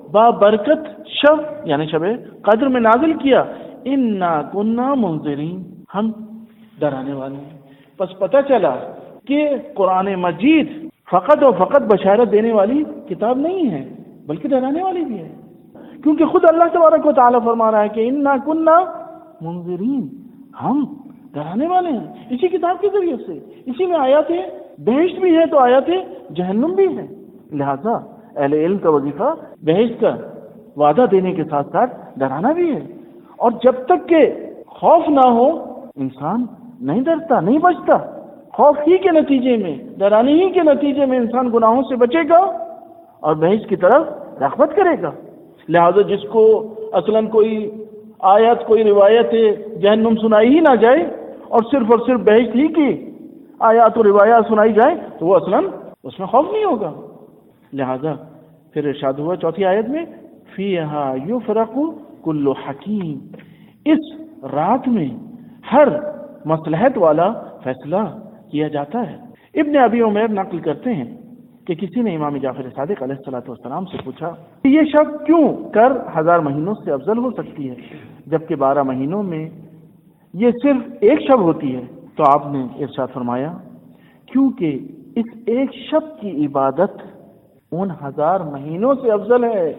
بابرکت شب یعنی شب قدر میں نازل کیا، انا کنا منذرین، ہم ڈرانے والے ہیں۔ بس پتہ چلا کہ قرآن مجید فقط اور فقط بشارت دینے والی کتاب نہیں ہے بلکہ ڈرانے والی بھی ہے، کیونکہ خود اللہ تبارک و تعالیٰ فرما رہا ہے کہ انا کنا منذرین، ہم ڈرانے والے ہیں اسی کتاب کے ذریعے سے۔ اسی میں آیات بہشت بھی ہے تو آیات جہنم بھی ہے، لہذا اہل علم کا وظیفہ بہشت کا وعدہ دینے کے ساتھ ساتھ ڈرانا بھی ہے، اور جب تک کہ خوف نہ ہو انسان نہیں ڈرتا، نہیں بچتا۔ خوف ہی کے نتیجے میں، ڈرانے ہی کے نتیجے میں انسان گناہوں سے بچے گا اور بہشت کی طرف رغبت کرے گا۔ لہذا جس کو اصلاً کوئی آیت، کوئی روایت جہنم سنائی ہی نہ جائے اور صرف بہشت ہی کی آیات و روایات سنائی جائے تو وہ اصلاً اس میں خوف نہیں ہوگا۔ لہذا پھر ارشاد ہوا چوتھی آیت میں فیہا یفرق کل حکیم، اس رات میں ہر مصلحت والا فیصلہ کیا جاتا ہے۔ ابن ابی عمیر نقل کرتے ہیں کہ کسی نے امام جعفر صادق علیہ الصلوۃ والسلام سے پوچھا کہ یہ شب کیوں کر 1000 مہینوں سے افضل ہو سکتی ہے جبکہ 12 مہینوں میں یہ صرف ایک شب ہوتی ہے؟ تو آپ نے ارشاد فرمایا کیونکہ اس ایک شب کی عبادت ان 1000 مہینوں سے افضل ہے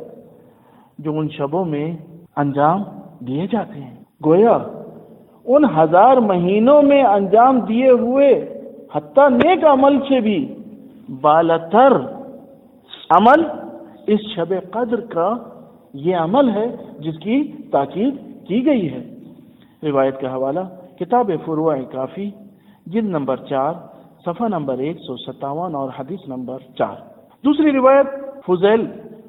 جو ان شبوں میں انجام دیے جاتے ہیں۔ گویا ان 1000 مہینوں میں انجام دیے ہوئے حتیٰ نیک عمل سے بھی بالاتر عمل اس شب قدر کا یہ عمل ہے جس کی تاکید کی گئی ہے۔ روایت کا حوالہ کتاب فروع کافی جلد نمبر 4 صفحہ نمبر 157 اور حدیث نمبر 4۔ دوسری روایت فضیل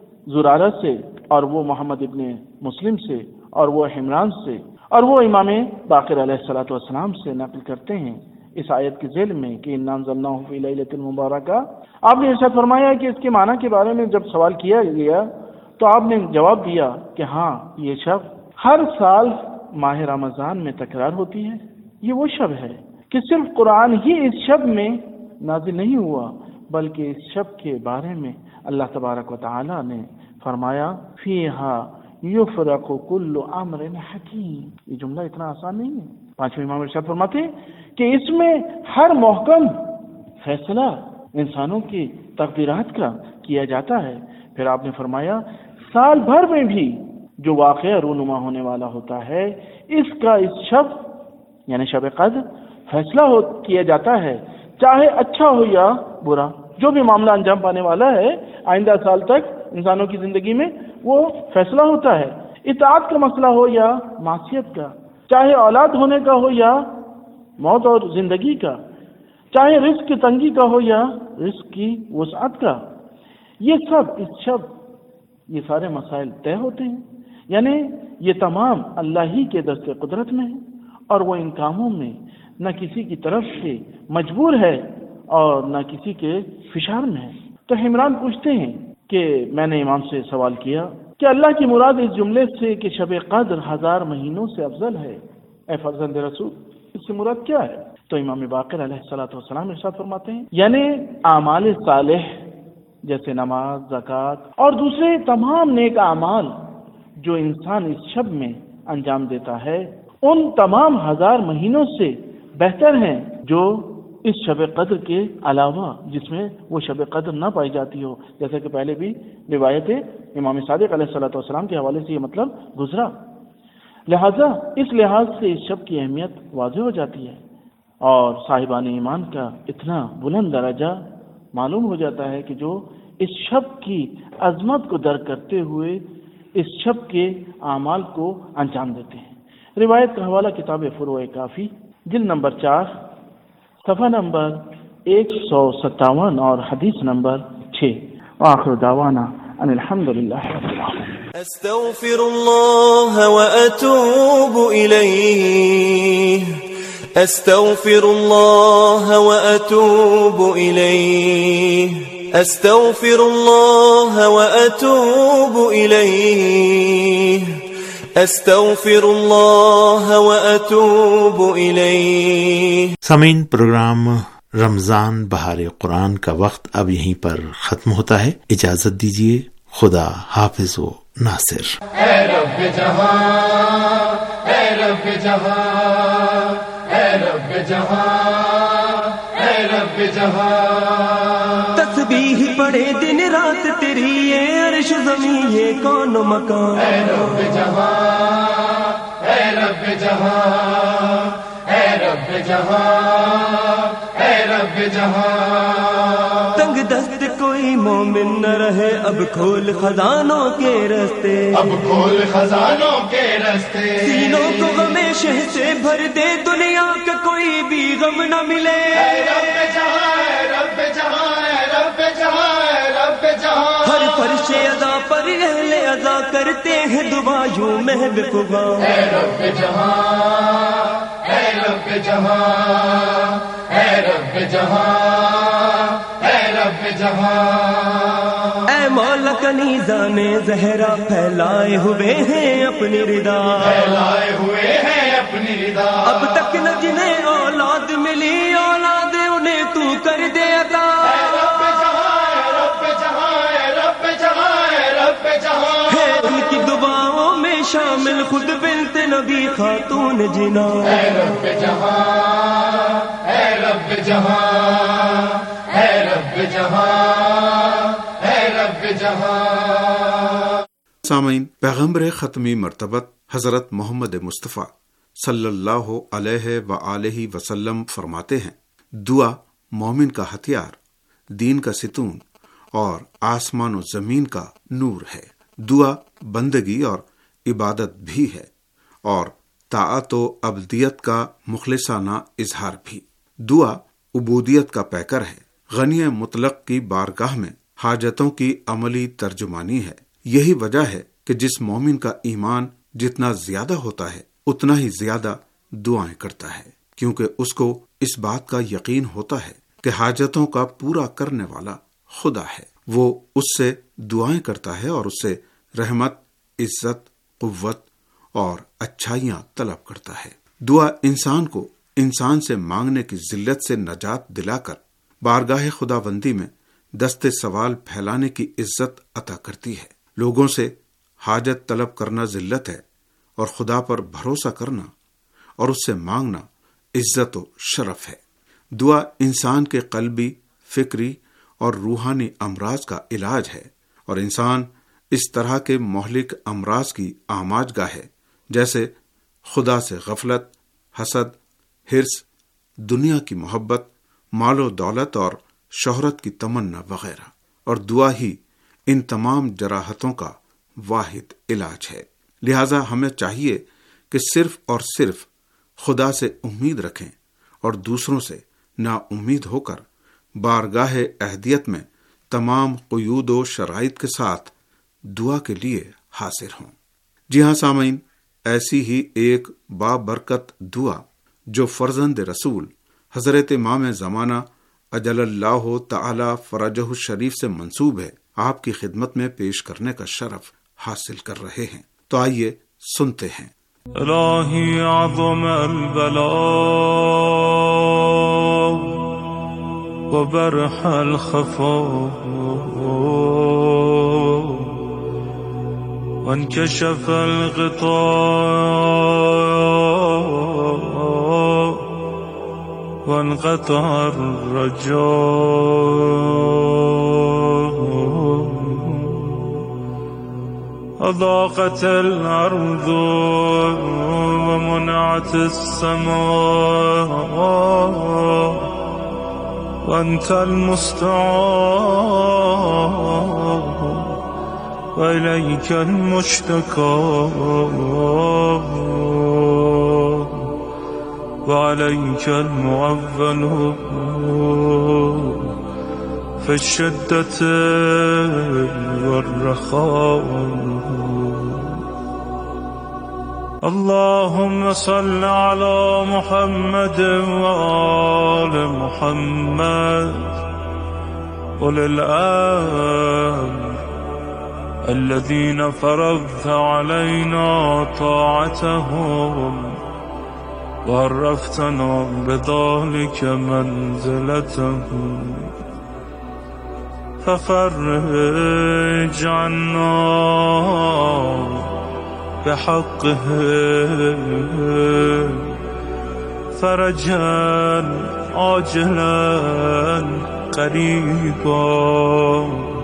زرارہ سے اور وہ محمد ابن مسلم سے اور وہ حمران سے اور وہ امام باقر علیہ الصلوۃ والسلام سے نقل کرتے ہیں اس آیت کے ذیل میں کہ انا انزلناہ فی لیلۃ مبارکہ۔ آپ نے ارشاد فرمایا کہ اس کے معنی کے بارے میں جب سوال کیا گیا تو آپ نے جواب دیا کہ ہاں یہ شب ہر سال ماہ رمضان میں تکرار ہوتی ہے۔ یہ وہ شب ہے کہ صرف قرآن ہی اس شب میں نازل نہیں ہوا بلکہ اس شب کے بارے میں اللہ تبارک و تعالی نے فرمایا فیہا یفرق کل امر حکیم۔ یہ جملہ اتنا آسان نہیں ہے۔ پانچویں امام ارشاد فرماتے ہیں کہ اس میں ہر محکم فیصلہ انسانوں کی تقدیرات کا کیا جاتا ہے۔ پھر آپ نے فرمایا سال بھر میں بھی جو واقعہ رونما ہونے والا ہوتا ہے اس کا اس شب یعنی شب قدر فیصلہ کیا جاتا ہے، چاہے اچھا ہو یا برا۔ جو بھی معاملہ انجام پانے والا ہے آئندہ سال تک انسانوں کی زندگی میں وہ فیصلہ ہوتا ہے، اطاعت کا مسئلہ ہو یا معصیت کا، چاہے اولاد ہونے کا ہو یا موت اور زندگی کا، چاہے رزق کی تنگی کا ہو یا رزق کی وسعت کا۔ یہ سب اس شب یہ سارے مسائل طے ہوتے ہیں، یعنی یہ تمام اللہ ہی کے دست قدرت میں ہے اور وہ ان کاموں میں نہ کسی کی طرف سے مجبور ہے اور نہ کسی کے فشار میں ہے۔ تو حمران پوچھتے ہیں کہ میں نے امام سے سوال کیا کہ اللہ کی مراد اس جملے سے کہ شب قدر 1000 مہینوں سے افضل ہے، اے فرزند رسول اس سے مراد کیا ہے؟ تو امام باقر علیہ الصلوۃ والسلام ارشاد فرماتے ہیں یعنی اعمال صالح جیسے نماز، زکوٰۃ اور دوسرے تمام نیک اعمال جو انسان اس شب میں انجام دیتا ہے ان تمام 1000 مہینوں سے بہتر ہیں جو اس شب قدر کے علاوہ جس میں وہ شب قدر نہ پائی جاتی ہو، جیسا کہ پہلے بھی روایت امام صادق علیہ الصلوۃ والسلام کے حوالے سے یہ مطلب گزرا۔ لہذا اس لحاظ سے اس شب کی اہمیت واضح ہو جاتی ہے اور صاحبان ایمان کا اتنا بلند درجہ معلوم ہو جاتا ہے کہ جو اس شب کی عظمت کو درک کرتے ہوئے اس شب کے اعمال کو انجام دیتے ہیں۔ روایت کا حوالہ کتاب فروع کافی جلد نمبر 4 صفحہ نمبر 157 اور حدیث نمبر 6۔ آخر دعوانا ان الحمدللہ رب العالمین۔ استغفر اللہ واتوب الیہ، استغفر اللہ واتوب الیہ، استغفر اللہ واتوب الیہ، استغفر اللہ واتوب الیہ۔ سامعین، پروگرام رمضان بہار قرآن کا وقت اب یہیں پر ختم ہوتا ہے۔ اجازت دیجیے، خدا حافظ و ناصر. اے رب جہاں، اے رب جہاں، اے رب جہاں، اے رب جہاں. تسبیح پڑھے دن رات تیری، یہ عرش زمین یہ کون و مکان. اے رب جہاں، اے رب جہاں، اے رب جہاں، اے رب جہاں. تنگ دست کوئی مومن نہ رہے، اب کھول خزانوں کے رستے، اب کھول خزانوں کے رستے. سینوں کو غم شہ سے بھر دے، دنیا کا کوئی بھی غم نہ ملے. اے رب جہاں، اے رب جہاں، اے رب جہاں، اے رب جہاں. ہر فرش ادا پر اہل ادا کرتے ہیں دعا یوں محبوب. اے رب جہاں، اے رب جہاں، اے رب جہاں، اے رب جہاں. اے مولا کنیزان زہرا پھیلائے ہوئے ہیں اپنی رضا، پھیلائے ہوئے ہیں اپنی رضا. اب تک نہ جنہیں اولاد ملی، اولاد انہیں تو کر دے عطا. اے رب جہاں، اے رب جہاں، اے رب جہاں، اے رب جہاں. ہے ان کی دعاؤں میں شامل خود بنت نبی خاتون جنا. اے رب جہاں، اے رب جہاں، اے رب جہاں، اے رب جہاں. سامعین، پیغمبر ختمی مرتبت حضرت محمد مصطفیٰ صلی اللہ علیہ وآلہ وسلم فرماتے ہیں، دعا مومن کا ہتھیار، دین کا ستون اور آسمان و زمین کا نور ہے. دعا بندگی اور عبادت بھی ہے اور طاعت و عبدیت کا مخلصانہ اظہار بھی. دعا عبودیت کا پیکر ہے، غنی مطلق کی بارگاہ میں حاجتوں کی عملی ترجمانی ہے. یہی وجہ ہے کہ جس مومن کا ایمان جتنا زیادہ ہوتا ہے اتنا ہی زیادہ دعائیں کرتا ہے، کیونکہ اس کو اس بات کا یقین ہوتا ہے کہ حاجتوں کا پورا کرنے والا خدا ہے. وہ اس سے دعائیں کرتا ہے اور اس سے رحمت، عزت، قوت اور اچھائیاں طلب کرتا ہے. دعا انسان کو انسان سے مانگنے کی ذلت سے نجات دلا کر بارگاہ خداوندی میں دست سوال پھیلانے کی عزت عطا کرتی ہے. لوگوں سے حاجت طلب کرنا ذلت ہے اور خدا پر بھروسہ کرنا اور اس سے مانگنا عزت و شرف ہے. دعا انسان کے قلبی، فکری اور روحانی امراض کا علاج ہے اور انسان اس طرح کے مہلک امراض کی آماج گاہ ہے جیسے خدا سے غفلت، حسد، حرص، دنیا کی محبت، مال و دولت اور شہرت کی تمنا وغیرہ. اور دعا ہی ان تمام جراحتوں کا واحد علاج ہے. لہذا ہمیں چاہیے کہ صرف اور صرف خدا سے امید رکھیں اور دوسروں سے نا امید ہو کر بارگاہ اہدیت میں تمام قیود و شرائط کے ساتھ دعا کے لیے حاضر ہوں. جی ہاں سامعین، ایسی ہی ایک بابرکت دعا جو فرزند رسول حضرت امام زمانہ اجل اللہ تعالی فرجہ الشریف سے منسوب ہے، آپ کی خدمت میں پیش کرنے کا شرف حاصل کر رہے ہیں. تو آئیے سنتے ہیں. الہی عظم البلاء وبرح الخفاء وانكشف الغطاء وانقطع الرجاء أضاقت الأرض ومنعت السماء وأنت المستعان وإليك المشتكى وعليك المعول في الشدة والرخاء. اللهم صل على محمد وآل محمد أولي الأمر الذين فرضت علينا طاعتهم وعرفتنا بذلك منزلتهم. ففرج عنا بحقه فرجا عاجلا قريبا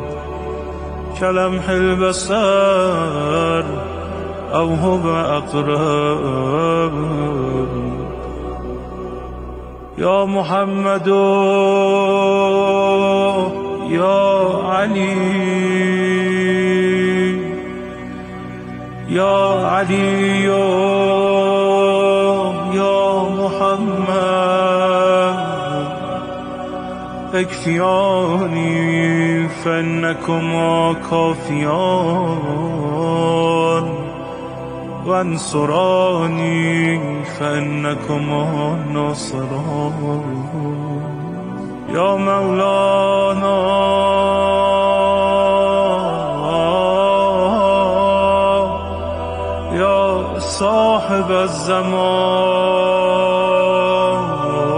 كلمح البصر أو هو أقرب يا محمد يا علي يا علي يا محمد اكفياني فإنكما كافيان وانصراني فإنكما ناصران يا مولانا يا صاحب الزمان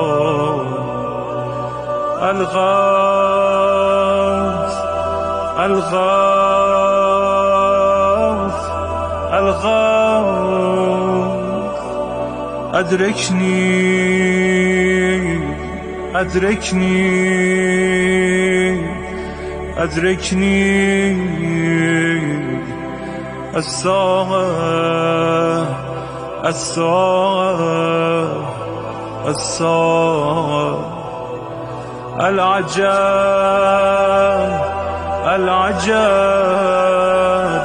الغوث الغوث الغوث أدركني أدركني أدركني الساعة الساعة الساعة العجب العجب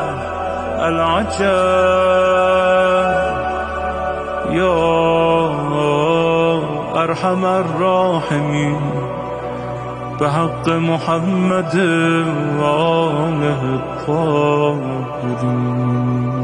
العجب يا أرحم الراحمين بحق محمد وآله الطاهرين.